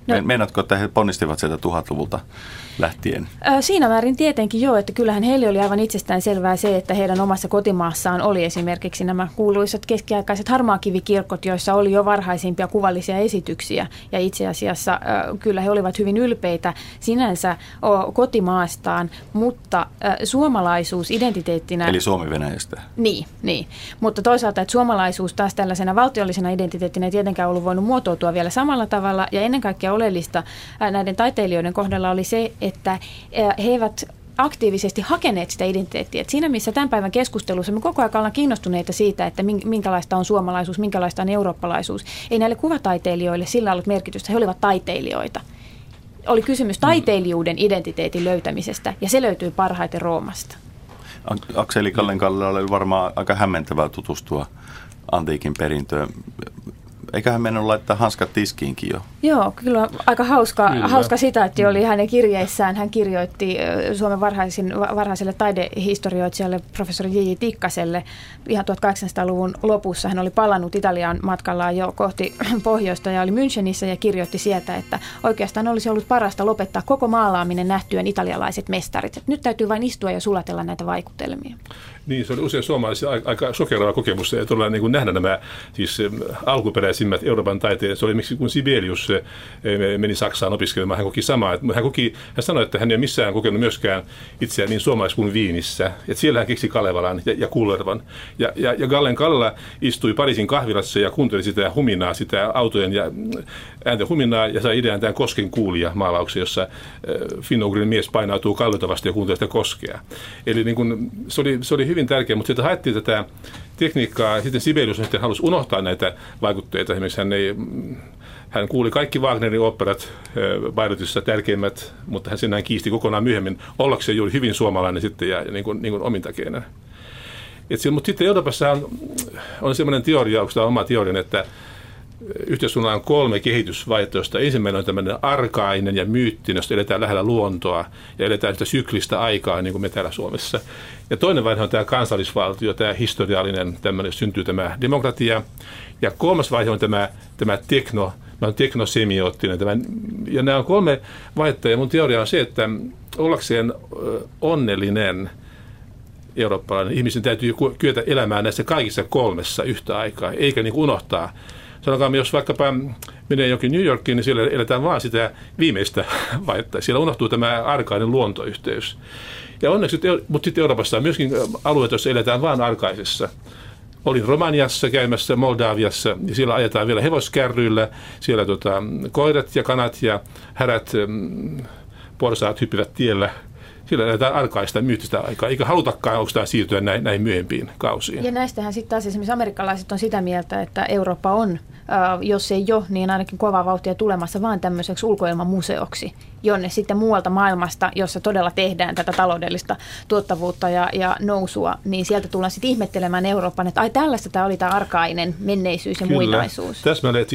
A: Meinaatko, että he ponnistivat sieltä 1000-luvulta lähtien?
C: Siinä määrin tietenkin joo, että kyllähän heille oli aivan itsestään selvää se, että heidän omassa kotimaassaan oli esimerkiksi nämä kuuluisat keskiaikaiset harmaakivikirkot, joissa oli jo varhaisimpia kuvallisia esityksiä. Ja itse asiassa kyllä he olivat hyvin ylpeitä sinänsä kotimaastaan, mutta suomalaisuus identiteettinä...
A: Eli Suomi-Venäjästä.
C: Niin. Mutta toisaalta, että suomalaisuus taas tällaisena valtiollisena identiteettinä ei tietenkään ollut voinut muotoutua vielä samalla tavalla. Ja ennen kaikkea oleellista näiden taiteilijoiden kohdalla oli se, että he eivät aktiivisesti hakeneet sitä identiteettiä. Et siinä missä tämän päivän keskustelussa me koko ajan ollaan kiinnostuneita siitä, että minkälaista on suomalaisuus, minkälaista on eurooppalaisuus. Ei näille kuvataiteilijoille sillä ollut merkitystä, he olivat taiteilijoita. Oli kysymys taiteilijuuden identiteetin löytämisestä ja se löytyy parhaiten Roomasta.
A: Akseli Gallen-Kallela oli varmaan aika hämmentävää tutustua antiikin perintöön. Eiköhän mennyt laittaa hanskat tiskiinkin jo.
C: Joo, kyllä aika hauska sitaatti oli hänen kirjeissään. Hän kirjoitti Suomen varhaiselle taidehistorioitsijalle professori J.J. Tikkaselle ihan 1800-luvun lopussa. Hän oli palannut Italiaan matkallaan jo kohti pohjoista ja oli Münchenissä ja kirjoitti sieltä, että oikeastaan olisi ollut parasta lopettaa koko maalaaminen nähtyön italialaiset mestarit. Nyt täytyy vain istua ja sulatella näitä vaikutelmia.
B: Niin, se oli usein suomalaisilla aika shokerava kokemus todella niin kuin nähdä nämä siis alkuperäisimmät Euroopan taiteet. Se oli miksi kun Sibelius meni Saksaan opiskelemaan, hän koki samaa. Hän sanoi, että hän ei missään kokenut myöskään itseään niin suomalais kuin Viinissä. Että siellä hän keksi Kalevalan ja Kullervan. Ja Gallen-Kallela istui Pariisin kahvilassa ja kuunteli sitä huminaa, sitä autojen ja äänten huminaa ja sai idean tämän Kosken kuulija maalauksen, jossa finno-ugrilainen mies painautuu kallioita ja kuuntelee sitä koskea. Eli niin kuin, se oli hyvin tärkeä, mutta sitten haettiin tätä tekniikkaa. Sitten Sibelius sitten halusi unohtaa näitä vaikutteita. Esimerkiksi hän kuuli kaikki Wagnerin oopperat Bayreuthissa tärkeimmät, mutta hän sen kiisti kokonaan myöhemmin ollakseen juuri hyvin suomalainen sitten ja niin kuin omintakeinen. Mutta sitten Euroopassa on sellainen teoria, onko tämä oma teorian, että yhteiskunnalla on 3 kehitysvaihtoehtoa, josta ensimmäinen on tämmöinen arkainen ja myyttinen, josta eletään lähellä luontoa ja eletään sitä syklistä aikaa, niin kuin me täällä Suomessa. Ja toinen vaihe on tämä kansallisvaltio, tämä historiallinen, tämmöinen syntyy tämä demokratia. Ja 3. vaihe on tämä teknosemiottinen. Ja nämä on 3 vaihtoehtoa. Ja mun teoria on se, että ollakseen onnellinen eurooppalainen ihmisen täytyy kyetä elämään näissä kaikissa 3 yhtä aikaa, eikä niin kuin unohtaa. Sanotaan, jos vaikkapa menee jokin New Yorkiin, niin siellä eletään vaan sitä viimeistä vaihetta. Siellä unohtuu tämä arkainen luontoyhteys. Ja onneksi, mutta sitten Euroopassa on myöskin alueita, joissa eletään vaan arkaisessa. Olin Romaniassa käymässä, Moldaviassa, ja siellä ajetaan vielä hevoskärryillä. Siellä koirat ja kanat ja härät, porsaat hyppivät tiellä. Siellä eletään arkaista myyttistä aikaa, eikä halutakaan oikeastaan siirtyä näihin myöhempiin kausiin.
C: Ja näistähän sitten taas esimerkiksi amerikkalaiset on sitä mieltä, että Eurooppa on, jos ei jo, niin ainakin kovaa vauhtia tulemassa vaan tämmöiseksi ulkoilmamuseoksi, jonne sitten muualta maailmasta, jossa todella tehdään tätä taloudellista tuottavuutta ja nousua, niin sieltä tullaan sitten ihmettelemään Euroopan, että ai tällaista tämä oli tämä arkainen menneisyys ja muinaisuus.
B: Täsmälleen,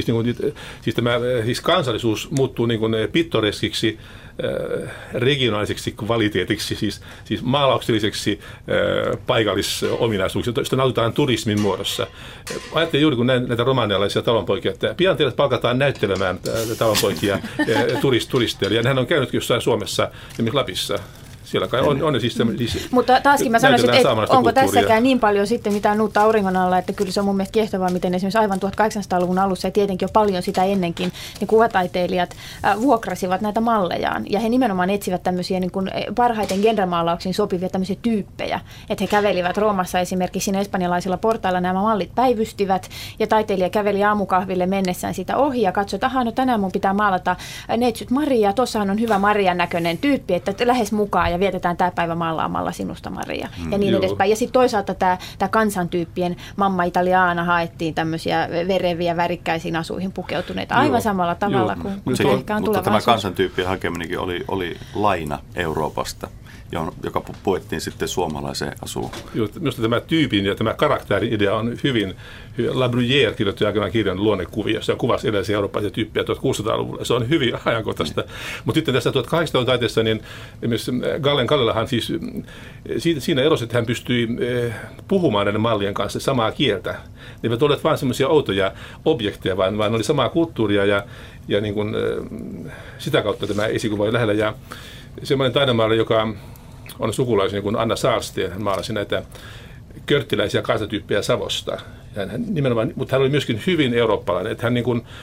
B: siis kansallisuus muuttuu niin kuin pittoreskiksi, regionaaliseksi kvaliteetiksi, siis maalaukselliseksi paikallisominaisuuksiksi, josta nautitaan turismin muodossa. Ajattelin juuri kun näitä romanialaisia talonpoikia, että pian teidät palkataan näyttelemään talonpoikia turisteille, ja hän on käynyt jossain Suomessa, esimerkiksi Lapissa. Siellä kai on siis
C: mutta taaskin mä sanoisin, että onko tässäkään niin paljon sitten mitään uutta auringon alla, että kyllä se on mun mielestä kiehtovaa, miten esimerkiksi aivan 1800-luvun alussa ja tietenkin jo paljon sitä ennenkin, niin kuvataiteilijat vuokrasivat näitä mallejaan ja he nimenomaan etsivät tämmöisiä niin kuin parhaiten genremaalauksiin sopivia tämmöisiä tyyppejä, että he kävelivät Roomassa esimerkiksi siinä espanjalaisilla portailla nämä mallit päivystivät ja taiteilija käveli aamukahville mennessään sitä ohi ja katsoi, että ahaa, no tänään mun pitää maalata neitsyt Maria, tuossahan on hyvä Marian näköinen tyyppi, että lähes mukaan ja vietetään tämä päivä maalaamalla sinusta Maria ja niin edespäin. Ja sitten toisaalta tämä kansantyyppien mamma italiana haettiin tämmöisiä vereviä värikkäisiin asuihin pukeutuneita aivan samalla tavalla kuin ehkä on tulevaisuus.
A: Mutta tämä kansantyyppien hakeminenkin oli laina Euroopasta. joka puettiin sitten suomalaiseen asuun.
B: Minusta tämä tyypin ja tämä karakterin idea on hyvin, La Bruyère kirjoitti aikanaan kirjan Luonnekuvia, se kuvasi edellisiä eurooppalaisia tyyppejä 1600-luvulla, se on hyvin ajankohtaista. Mutta sitten tässä 1800-luvun taiteessa, niin esimerkiksi Gallellahan siis, siinä erosi, että hän pystyi puhumaan näiden mallien kanssa samaa kieltä. Ne eivät olleet vain semmoisia outoja objekteja, vaan oli samaa kulttuuria ja niin kuin, sitä kautta tämä esikuva oli lähellä. Ja semmoinen taidemaali, joka on sukulaisia, niin kuin Anna Saarsten, hän maalasi näitä körttiläisiä kansatyyppejä Savosta. Ja hän nimenomaan, mutta hän oli myöskin hyvin eurooppalainen, että hän niin kuin,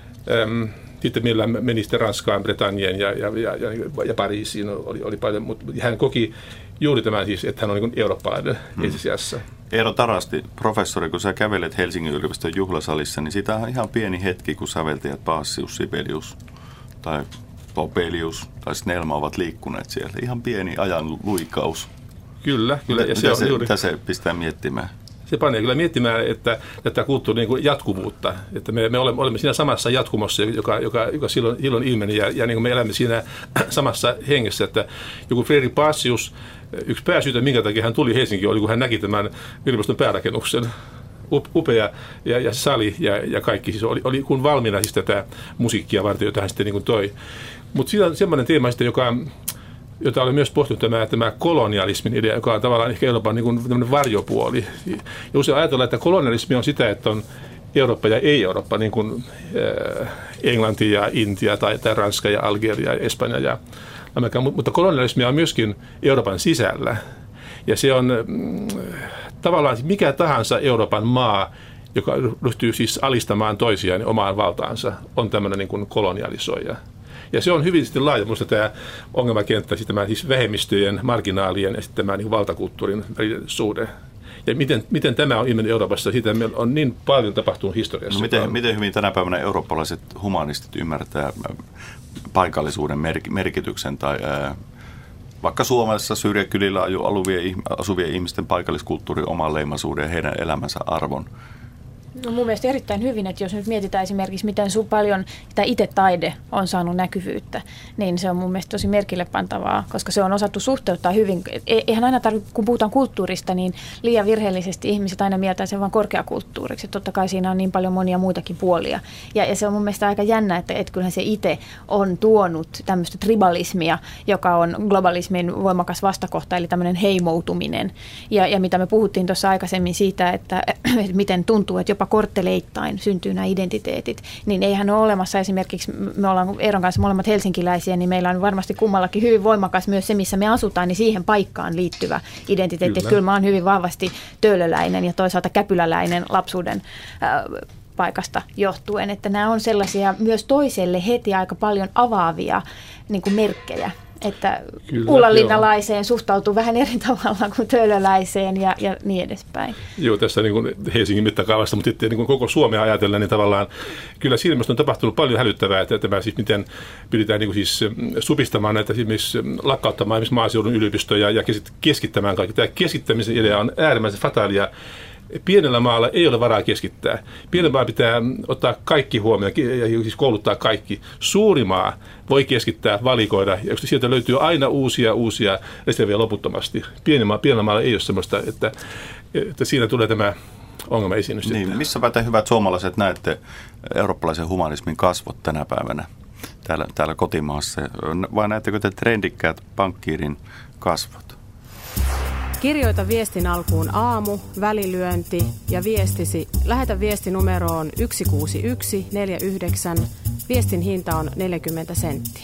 B: sitten millä meni sitten Ranskaan, Bretagneen ja Pariisiin oli paljon, mutta hän koki juuri tämän siis, että hän on niin kuin eurooppalainen ensisijassa.
A: Eero Tarasti, professori, kun sä kävelet Helsingin yliopiston juhlasalissa, niin siitä on ihan pieni hetki, kun säveltäjät Paasius, Sibelius tai Popelius tai Snellman ovat liikkuneet siellä. Ihan pieni ajan luikaus.
B: Kyllä.
A: Mitä se pistää miettimään?
B: Se panee kyllä miettimään, että tätä kulttuurin niin jatkuvuutta, että me olemme siinä samassa jatkumossa, joka silloin ilmeni, ja niin kuin me elämme siinä samassa hengessä, että joku Fredrik Paasius, yksi pääsyytä, minkä takia hän tuli Helsinkiin, oli kun hän näki tämän yliopiston päärakennuksen. Upea ja sali ja kaikki, siis oli kun valmiina siis tätä musiikkia varten, jota hän sitten niin kuin toi. Mutta siinä on semmoinen teema sitten, jota oli myös pohtunut tämä kolonialismin idea, joka on tavallaan ehkä Euroopan niin kuin varjopuoli. Ja usein ajatellaan, että kolonialismi on sitä, että on Eurooppa ja ei-Eurooppa, niin kuin Englanti ja Intia tai Ranska ja Algeria ja Espanja ja Amerikka. Mutta kolonialismia on myöskin Euroopan sisällä. Ja se on tavallaan mikä tahansa Euroopan maa, joka ryhtyy siis alistamaan toisiaan omaan valtaansa, on tämmöinen niin kuin kolonialisoija. Ja se on hyvin sitten laaja, minusta tämä ongelmakenttä, siis vähemmistöjen, marginaalien ja sitten tämä niin valtakulttuurin välinen suhde. Ja miten tämä on ilmennyt Euroopassa, siitä meillä on niin paljon tapahtunut historiassa.
A: No miten hyvin tänä päivänä eurooppalaiset humanistit ymmärtää paikallisuuden merkityksen tai vaikka Suomessa syrjäkylillä asuvien ihmisten paikalliskulttuurin oman leimaisuuden ja heidän elämänsä arvon?
C: No mun mielestä erittäin hyvin, että jos nyt mietitään esimerkiksi, miten paljon tämä itse taide on saanut näkyvyyttä, niin se on mun mielestä tosi merkille pantavaa, koska se on osattu suhteuttaa hyvin. Eihän aina kun puhutaan kulttuurista, niin liian virheellisesti ihmiset aina mieltää sen vain korkeakulttuuriksi. Totta kai siinä on niin paljon monia muitakin puolia. Ja se on mun mielestä aika jännä, että kyllähän se itse on tuonut tämmöistä tribalismia, joka on globalismin voimakas vastakohta, eli tämmöinen heimoutuminen. Ja mitä me puhuttiin tuossa aikaisemmin siitä, että miten tuntuu, että jopa kortteleittain syntyy nämä identiteetit, niin eihän ole olemassa esimerkiksi, me ollaan Eeron kanssa molemmat helsinkiläisiä, niin meillä on varmasti kummallakin hyvin voimakas myös se, missä me asutaan, niin siihen paikkaan liittyvä identiteetti. Kyllä mä oon hyvin vahvasti töölöläinen ja toisaalta käpyläläinen lapsuuden paikasta johtuen, että nämä on sellaisia myös toiselle heti aika paljon avaavia niin kuin merkkejä. Että ullanlinnalaiseen suhtautuu vähän eri tavalla kuin töölöläiseen ja niin edespäin.
B: Joo, tässä niin kuin Helsingin mittakaavassa, mutta sitten niin kuin koko Suomea ajatellen, niin tavallaan kyllä siinä on tapahtunut paljon hälyttävää, että tämä siis miten pyritään niin kuin siis supistamaan näitä, esimerkiksi lakkauttamaan esimerkiksi maaseudun yliopistoja ja keskittämään kaikki. Tämä keskittämisen idea on äärimmäisen fataalia. Pienellä maalla ei ole varaa keskittää. Pienellä maalla pitää ottaa kaikki huomioon ja siis kouluttaa kaikki. Suuri maa voi keskittää, valikoida, ja sieltä löytyy aina uusia reservejä loputtomasti. Pienellä maalla ei ole sellaista, että siinä tulee tämä ongelma esiin.
A: Niin, missäpä te hyvät suomalaiset näette eurooppalaisen humanismin kasvot tänä päivänä täällä kotimaassa? Vai näettekö te trendikkäät pankkiirin kasvot?
D: Kirjoita viestin alkuun aamu, välilyönti ja viestisi. Lähetä viesti numeroon 16149. Viestin hinta on 40 senttiä.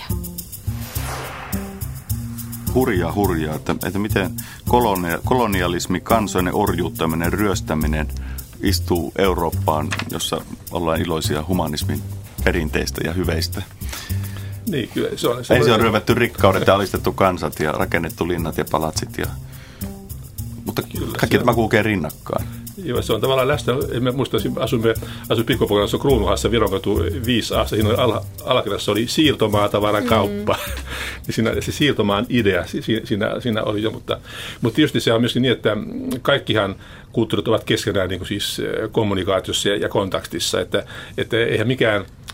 A: Hurjaa, että miten kolonialismi, kansoinen orjuuttaminen, ryöstäminen istuu Eurooppaan, jossa ollaan iloisia humanismin perinteistä ja hyveistä.
B: Niin, kyllä se on.
A: Ensin on ryövätty rikkaudet ja alistettu kansat ja rakennettu linnat ja palatsit mutta kaikki tämä kulkee rinnakkain.
B: Joo, se on tavallaan läsnä. Me muistan, asuin pikkupoikana Kruunuhassa Vironkatu 5A. Siinä alakerrassa oli siirtomaatavaran kauppa. Siinä se siirtomaan idea siinä oli jo. Mutta tietysti se on myöskin niin, että kaikkihan kulttuurit ovat keskenään niin kuin siis kommunikaatiossa ja kontaktissa. Että eihän mikään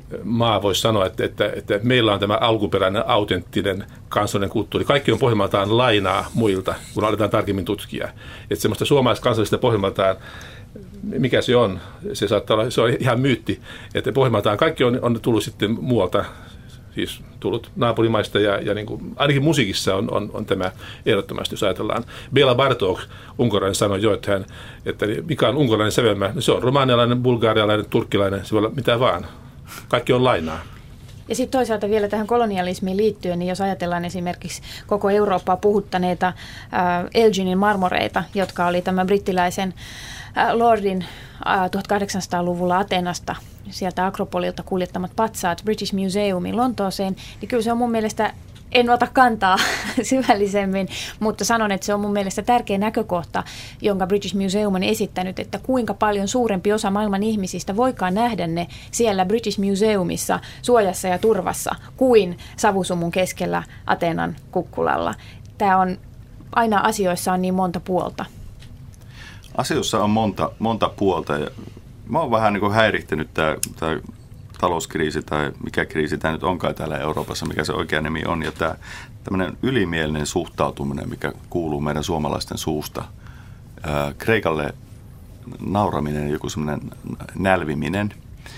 B: maa voisi sanoa, että meillä on tämä alkuperäinen, autenttinen kansallinen kulttuuri. Kaikki on pohjimmaltaan lainaa muilta, kun aletaan tarkemmin tutkia. Että semmoista suomalaista kansallista pohjimmaltaan, mikä se on? Se saattaa olla, se on ihan myytti, että pohjimmaltaan kaikki on tullut sitten muualta, siis tullut naapurimaista ja niin kuin, ainakin musiikissa on tämä ehdottomasti, jos ajatellaan. Béla Bartók, unkarilainen, sanoi jo, että mikä on unkarilainen sävelmä, se on romanialainen, bulgarialainen, turkkilainen, se voi olla mitä vaan. Kaikki on lainaa.
C: Ja sitten toisaalta vielä tähän kolonialismiin liittyen, niin jos ajatellaan esimerkiksi koko Eurooppaa puhuttaneita Elginin marmoreita, jotka oli tämän brittiläisen lordin 1800-luvulla Atenasta sieltä Akropolilta kuljettamat patsaat British Museumiin Lontooseen, niin kyllä se on mun mielestä, en ota kantaa syvällisemmin, mutta sanon, että se on mun mielestä tärkeä näkökohta, jonka British Museum on esittänyt, että kuinka paljon suurempi osa maailman ihmisistä voikaan nähdä ne siellä British Museumissa suojassa ja turvassa kuin savusumun keskellä Atenan kukkulalla. Tämä on, aina asioissa on niin monta puolta.
A: Asioissa on monta puolta ja mä oon vähän niin kuin häirihtynyt tämä talouskriisi tai mikä kriisi tämä nyt onkaan täällä Euroopassa, mikä se oikea nimi on. Ja tämä tämmöinen ylimielinen suhtautuminen, mikä kuuluu meidän suomalaisten suusta. Kreikalle nauraminen, joku semmoinen nälviminen.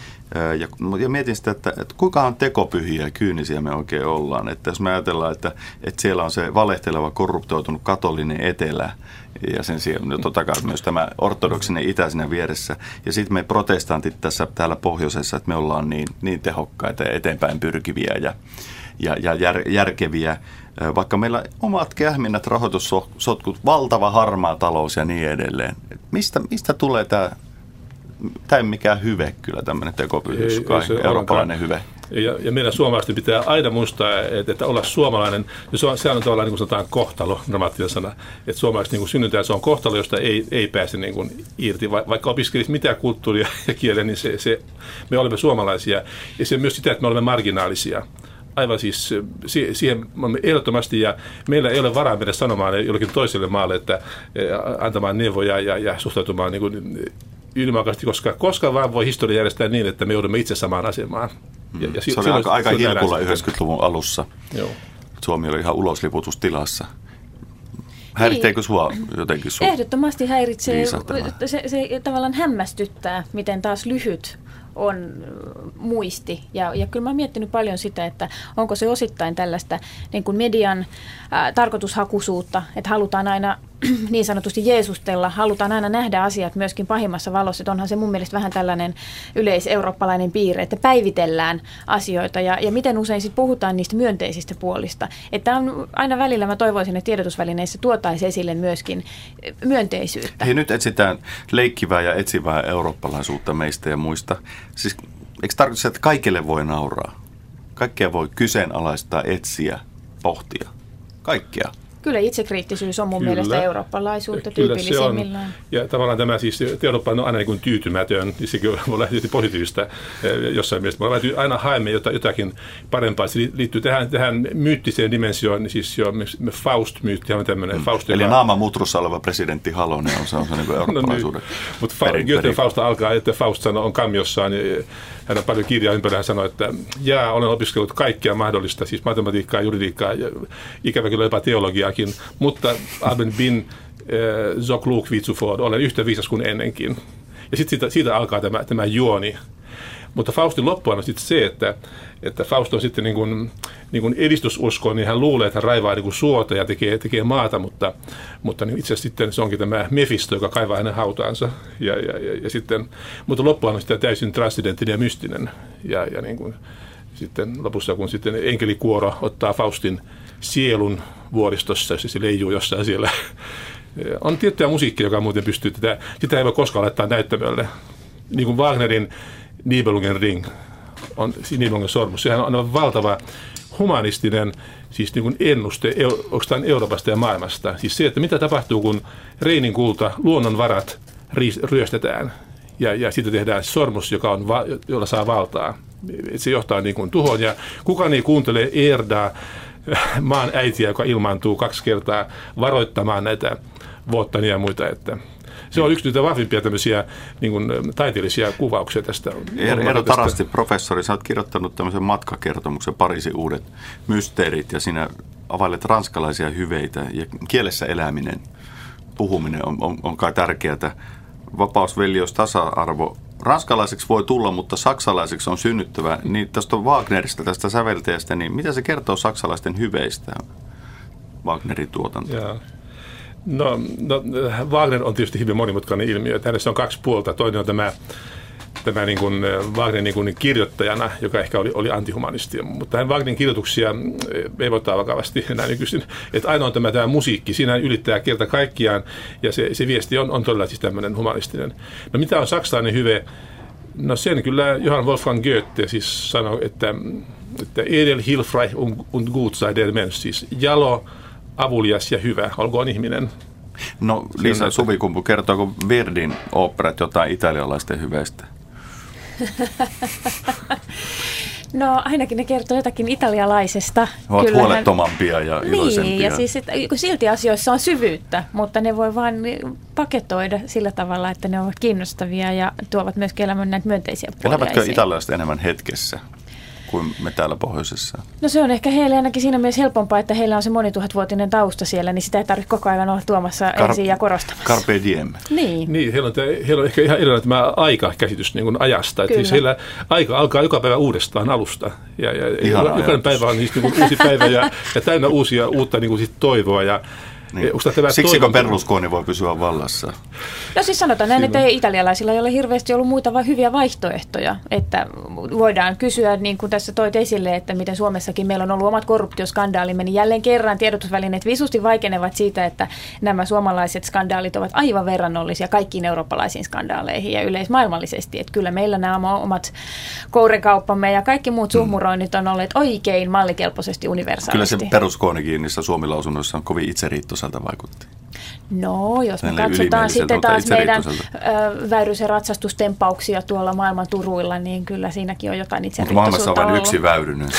A: Ja mietin sitä, että kuinka on tekopyhiä ja kyynisiä me oikein ollaan. Että jos me ajatellaan, että siellä on se valehteleva, korruptoitunut katolinen etelä ja sen sijaan totta kai myös tämä ortodoksinen itä siinä vieressä. Ja sitten me protestantit täällä pohjoisessa, että me ollaan niin tehokkaita ja eteenpäin pyrkiviä ja järkeviä. Vaikka meillä omat kähminnät, rahoitussotkut, valtava harmaa talous ja niin edelleen. Mistä tulee tämä ei mikään hyve kyllä tämmöinen tekopyhyys, eurooppalainen hyve.
B: Ja meidän suomalaisten pitää aina muistaa, että olla suomalainen, sehän on tavallaan niin kuin sanotaan kohtalo, dramaattinen sana, että suomalaiset niin synnytään, se on kohtalo, josta ei pääse niin kuin irti, vaikka opiskelisi mitään kulttuuria ja kielen, niin me olemme suomalaisia ja se on myös sitä, että me olemme marginaalisia. Aivan siis siihen ehdottomasti, ja meillä ei ole varaa mennä sanomaan jollekin toiselle maalle, että antamaan neuvoja ja suhtautumaan niin kuin ylimalkaisesti, koska vaan voi historia järjestää niin, että me joudumme itse samaan asemaan.
A: Se oli aika hilkulla 90-luvun alussa. Joo. Suomi oli ihan ulosliputustilassa. Häiritseekö sinua jotenkin?
C: Ehdottomasti häiritsee. Se tavallaan hämmästyttää, miten taas lyhyt on muisti. Ja kyllä mä oon miettinyt paljon sitä, että onko se osittain tällaista niin kuin median tarkoitushakuisuutta, että halutaan aina niin sanotusti jeesustella, halutaan aina nähdä asiat myöskin pahimmassa valossa. Että onhan se mun mielestä vähän tällainen yleiseurooppalainen piirre, että päivitellään asioita ja miten usein sitten puhutaan niistä myönteisistä puolista. Että on, aina välillä mä toivoisin, että tiedotusvälineissä tuotaisiin esille myöskin myönteisyyttä.
A: Hei, nyt etsitään leikkivää ja etsivää eurooppalaisuutta meistä ja muista. Siis eikö tarkoita, että kaikille voi nauraa? Kaikkea voi kyseenalaistaa, etsiä, pohtia. Kaikkea.
C: Kyllä itsekriittisyys on mun mielestä eurooppalaisuutta tyypillisimmillään.
B: Ja tavallaan tämä siis Eurooppa on aina niin kuin tyytymätön, niin sekin on lähtöisesti positiivista jossain mielessä. Me aina haemme jotakin parempaa. Se liittyy tähän myyttiseen dimensioon, siis jo Faust-myytti on tämmöinen. Faust,
A: eli naamamutrussa oleva presidentti Halonen on se niin kuin eurooppalaisuuden.
B: Mutta Goethen Fausta alkaa, että Faust sanoo, on kammiossaan. Hän on paljon kirjaa ympärillä, hän sanoi, että olen opiskellut kaikkea mahdollista, siis matematiikkaa, juridiikkaa, ikävä kyllä jopa teologiaakin, mutta Albin bin so klug wie zuvor, olen yhtä viisas kuin ennenkin. Ja sitten siitä alkaa tämä juoni. Mutta Faustin loppu on sitten se, että Faust on sitten niin kuin edistysusko, niin hän luulee, että hän raivaa niin kuin suota ja tekee maata, mutta niin itse asiassa sitten se onkin tämä Mephisto, joka kaivaa hänen hautaansa. Ja sitten, mutta loppuhan on sitten täysin transcendenttinen ja mystinen. Ja niin kuin sitten lopussa, kun sitten enkelikuoro ottaa Faustin sielun vuoristossa, ja se leijuu jossain siellä. On tiettyä musiikkia, joka muuten pystyy sitä ei voi koskaan laittaa näyttämölle. Niin kuin Wagnerin Nibelungen ring, on Nibelungen sormus. Sehän on valtava humanistinen siis niin kuin ennuste oikeastaan Euroopasta ja maailmasta. Siis se, että mitä tapahtuu, kun Reinin kulta, luonnonvarat ryöstetään ja siitä tehdään sormus, jolla saa valtaa. Se johtaa niin kuin tuhoon ja kukaan ei kuuntele Erdaa, maan äitiä, joka ilmaantuu 2 kertaa varoittamaan näitä Votania ja muita, että Se on yksi niitä vahvimpia tämmöisiä niin kuin taiteellisia kuvauksia tästä.
A: Eero Tarasti, professori, sä oot kirjoittanut tämmöisen matkakertomuksen Pariisin uudet mysteerit ja siinä availet ranskalaisia hyveitä ja kielessä eläminen, puhuminen on kai tärkeää. Vapaus, veljeys, tasa-arvo. Ranskalaiseksi voi tulla, mutta saksalaiseksi on synnyttävä. Niin tästä on Wagnerista, tästä säveltäjästä, niin mitä se kertoo saksalaisten hyveistä, Wagnerin tuotanto?
B: No, Wagner on tietysti hyvin monimutkainen ilmiö. Hänessä on kaksi puolta. Toinen on tämä niin kuin Wagner niin kuin kirjoittajana, joka ehkä oli antihumanisti. Mutta hän Wagnerin kirjoituksia ei voi ottaa vakavasti enää nykyisin. Että ainoa on tämä musiikki. Siinä ylittää kerta kaikkiaan ja se viesti on todella siis tämmöinen humanistinen. No mitä on saksalainen hyve? No sen kyllä Johann Wolfgang Goethe siis sanoi, että edel, hilfreich und gut sei der Mensch, siis jalo, avulias ja hyvä, olkoon ihminen.
A: No Liisa Suvikumpu, kertooko Verdin oopperat jotain italialaisten hyveistä?
C: No ainakin ne kertoo jotakin italialaisesta.
A: Ovat huolettomampia ja iloisempia.
C: Niin, ja siis silti asioissa on syvyyttä, mutta ne voi vain paketoida sillä tavalla, että ne ovat kiinnostavia ja tuovat myös elämän näitä myönteisiä puolia.
A: Elävätkö italialaiset enemmän hetkessä kuin me täällä pohjoisessa?
C: No se on ehkä heille ainakin siinä mielessä helpompaa, että heillä on se monituhatvuotinen tausta siellä, niin sitä ei tarvitse koko ajan olla tuomassa ensin ja korostamassa.
A: Carpe diem.
C: Niin,
B: heillä on ehkä ihan erilainen tämä aikakäsitys niin kuin ajasta. Että siis heillä aika alkaa joka päivä uudestaan alusta. Ja jokainen päivä on niin kuin uusi päivä ja täynnä uutta niin kuin sit toivoa ja
A: niin. Siksikö Berlusconi voi pysyä vallassa?
C: No siis sanotaan näin, että italialaisilla ei ole hirveästi ollut muita hyviä vaihtoehtoja. Että voidaan kysyä, niin kuin tässä toit esille, että miten Suomessakin meillä on ollut omat korruptioskandaalimme, niin jälleen kerran tiedotusvälineet visusti vaikenevat siitä, että nämä suomalaiset skandaalit ovat aivan verrannollisia kaikkiin eurooppalaisiin skandaaleihin ja yleismaailmallisesti. Että kyllä meillä nämä omat kourekauppamme ja kaikki muut suhmuroinnit on olleet oikein mallikelpoisesti universaalisti.
A: Kyllä se Berlusconikin niissä Suomi-lausunnoissa on kovin itseriittoiselta vaikutti.
C: No, jos me katsotaan sitten taas meidän Väyrysen ratsastustempauksia tuolla maailman turuilla, niin kyllä siinäkin on jotain itseriittoisuutta.
A: Mutta maailmassa on vain yksi Väyrynen.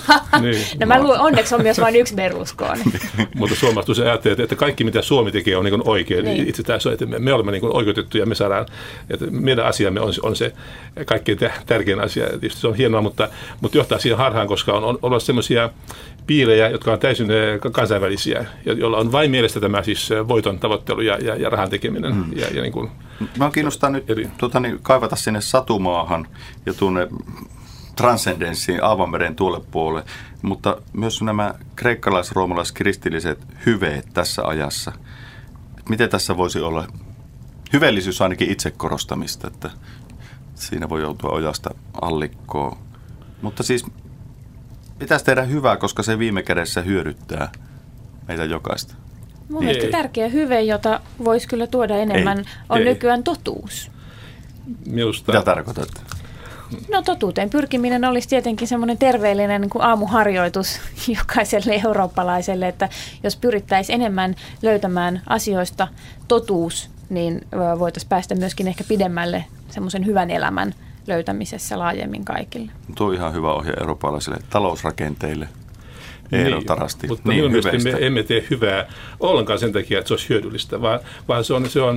C: No onneksi on myös vain yksi Berlusconi.
B: Mutta suomalaiset usein ajattelee, että kaikki mitä Suomi tekee on niin oikein. Niin. Itse tässä on, että me olemme niin oikeutettuja ja me saadaan, että meidän asiamme on se kaikkein tärkein asia. Tietysti se on hienoa, mutta johtaa siihen harhaan, koska on ollut sellaisia piilejä, jotka on täysin kansainvälisiä, joilla on vain mielestä tämä siis voiton tavoittelu ja rahan tekeminen. Ja niin kuin
A: mä kiinnostaa nyt kaivata sinne satumaahan ja tuonne transcendenssiin Aavanmeren tuolle puolelle, mutta myös nämä kreikkalais-roomalais-kristilliset hyveet tässä ajassa. Miten tässä voisi olla hyveellisyys ainakin itse korostamista, että siinä voi joutua ojasta allikkoon. Mutta siis pitäisi tehdä hyvää, koska se viime kädessä hyödyttää meitä jokaista.
C: Mun mielestä tärkeä hyve, jota voisi kyllä tuoda enemmän, on nykyään totuus.
A: Mitä tarkoitat?
C: No totuuteen pyrkiminen olisi tietenkin semmoinen terveellinen niin kuin aamuharjoitus jokaiselle eurooppalaiselle, että jos pyrittäisiin enemmän löytämään asioista totuus, niin voitaisiin päästä myöskin ehkä pidemmälle semmoisen hyvän elämän löytämisessä laajemmin kaikille.
A: Tuo on ihan hyvä ohje eurooppalaisille talousrakenteille. Eero Tarasti.
B: Mutta minun mielestä me emme tee hyvää ollenkaan sen takia, että se olisi hyödyllistä, vaan se on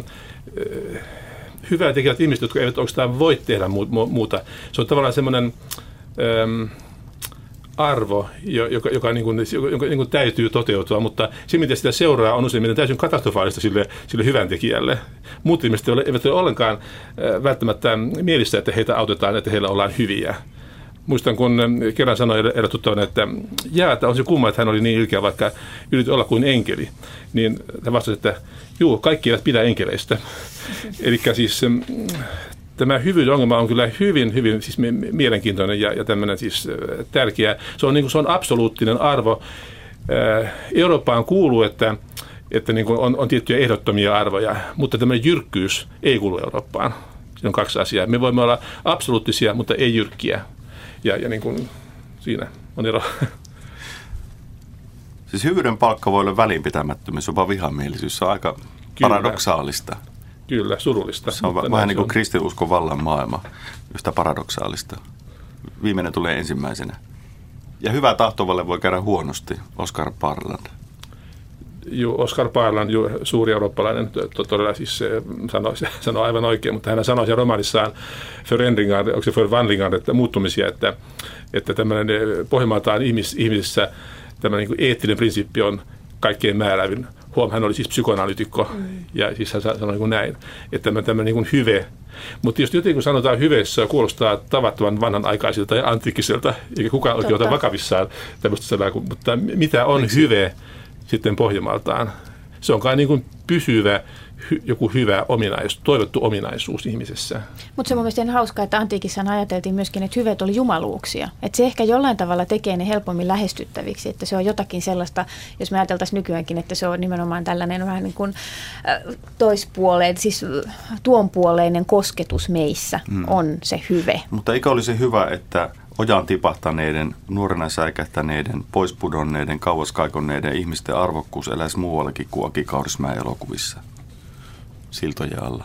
B: hyvää tekevät ihmiset, jotka eivät oikeastaan voi tehdä muuta. Se on tavallaan semmoinen arvo, joka niin kuin täytyy toteutua, mutta se, miten sitä seuraa, on usein täysin katastrofaalista sille hyvän tekijälle. Muut ihmiset eivät ole ollenkaan välttämättä mielissä, että heitä autetaan, että heillä ollaan hyviä. Muistan, kun kerran sanoi erä tuttavana, että on se kumma, että hän oli niin ilkeä, vaikka yritti olla kuin enkeli. Niin hän vastasi, että kaikki eivät pidä enkeleistä. Eli siis tämä hyvyyden ongelma on kyllä hyvin, hyvin siis mielenkiintoinen ja tämmöinen siis tärkeä. Se on absoluuttinen arvo. Eurooppaan kuuluu, että niin kuin on tiettyjä ehdottomia arvoja, mutta tämä jyrkkyys ei kuulu Eurooppaan. Siinä on kaksi asiaa. Me voimme olla absoluuttisia, mutta ei jyrkkiä. Ja niin kuin siinä on ero.
A: Siis hyvyyden palkka voi olla välinpitämättömyys, jopa vihamielisyys. Se on aika paradoksaalista.
B: Kyllä, surullista.
A: Se on vähän niin kuin kristinuskon vallan maailma, yhtä paradoksaalista. Viimeinen tulee ensimmäisenä. Ja hyvä tahtovalle voi käydä huonosti, Oscar Parland.
B: Oscar Parlan, suuri eurooppalainen, todella siis sanoi aivan oikein, mutta hän sanoi siellä romaanissaan förändringar, onko se förvandlingar, että muuttumisia, että tämmöinen pohjimmiltaan ihmisissä tämmöinen niin eettinen prinsiippi on kaikkein määräävin. Hän oli siis psykoanalyytikko, ja siis hän sanoi niin kuin näin, että tämmöinen niin kuin hyve. Mutta jos jotenkin sanotaan hyveessä, kuulostaa tavattoman vanhanaikaisilta ja antiikkiselta, eikä kukaan oikein ota vakavissaan tämmöistä sanaa, mutta mitä on hyve sitten pohjimmaltaan? Se on kai niin kuin pysyvä, joku hyvä ominaisuus, toivottu ominaisuus ihmisessä.
C: Mutta se on mun mielestä hauskaa, että antiikissa ajateltiin myöskin, että hyveet oli jumaluuksia. Että se ehkä jollain tavalla tekee ne helpommin lähestyttäviksi, että se on jotakin sellaista, jos me ajateltaisiin nykyäänkin, että se on nimenomaan tällainen vähän niin kuin toispuoleen, siis tuonpuoleinen kosketus meissä on se hyve.
A: Mutta eikö olisi hyvä, että ojaan tipahtaneiden, nuorena säikähtäneiden, poispudonneiden, kauas kaikonneiden ihmisten arvokkuus eläisi muuallakin kuin Aki Kaurismäen elokuvissa siltojen alla?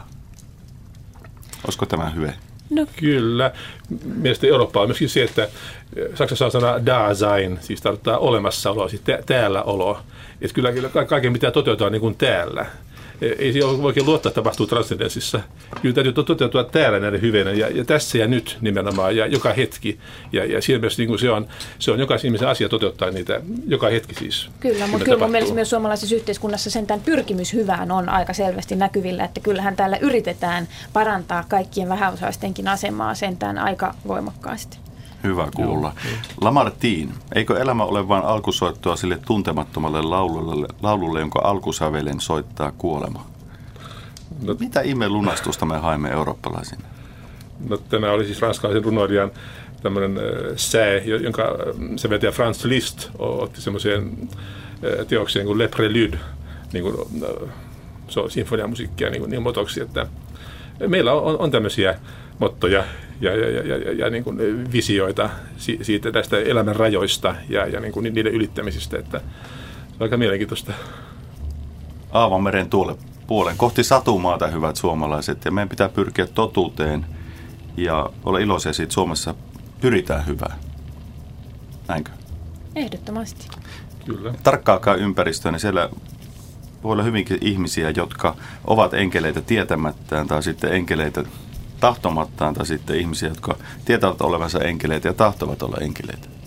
A: Olisiko tämä hyvä?
B: No kyllä. Mielestäni Eurooppa on myöskin se, että Saksassa on sana Dasein, siis tarkoittaa olemassaoloa, siis täällä olo. Että kyllä kaiken pitää toteuttaa niin kuin täällä. Ei se ole oikein luottaa, että tapahtuu transcendenssissa. Kyllä täytyy toteutua täällä näiden hyvänä ja tässä ja nyt nimenomaan ja joka hetki. Ja siinä mielessä niin se on jokaisen ihmisen asia toteuttaa niitä joka hetki siis.
C: Kyllä, mutta kyllä mun mielestä myös suomalaisessa yhteiskunnassa sentään pyrkimys hyvään on aika selvästi näkyvillä, että kyllähän täällä yritetään parantaa kaikkien vähäosaistenkin asemaa sentään aika voimakkaasti.
A: Hyvä kuulla. Lamartine, eikö elämä ole vain alkusoittoa sille tuntemattomalle laululle, jonka alkusävelen soittaa kuolema? No, mitä ihmeen lunastusta me haemme eurooppalaisina?
B: No, tämä oli siis ranskalaisen runoilijan tämmöinen sää, jonka säveltäjä Franz Liszt otti semmoiseen teokseen kuin Le Prélude, niin kuin, se on sinfoniamusiikkia niin motoksi, että meillä on tämmöisiä mottoja ja niin kuin visioita siitä tästä elämän rajoista ja niin kuin niiden ylittämisistä, että se on aika mielenkiintoista.
A: Aavanmeren tuolle puolen kohti satumaata, hyvät suomalaiset, ja meidän pitää pyrkiä totuuteen ja olla iloisia siitä, Suomessa pyritään hyvään. Näinkö?
C: Ehdottomasti.
B: Kyllä.
A: Tarkkaakaan ympäristöä, niin siellä voi olla hyvinkin ihmisiä, jotka ovat enkeleitä tietämättään tai sitten enkeleitä tahtomattaan tai sitten ihmisiä, jotka tietävät olevansa enkeleitä ja tahtovat olla enkeleitä.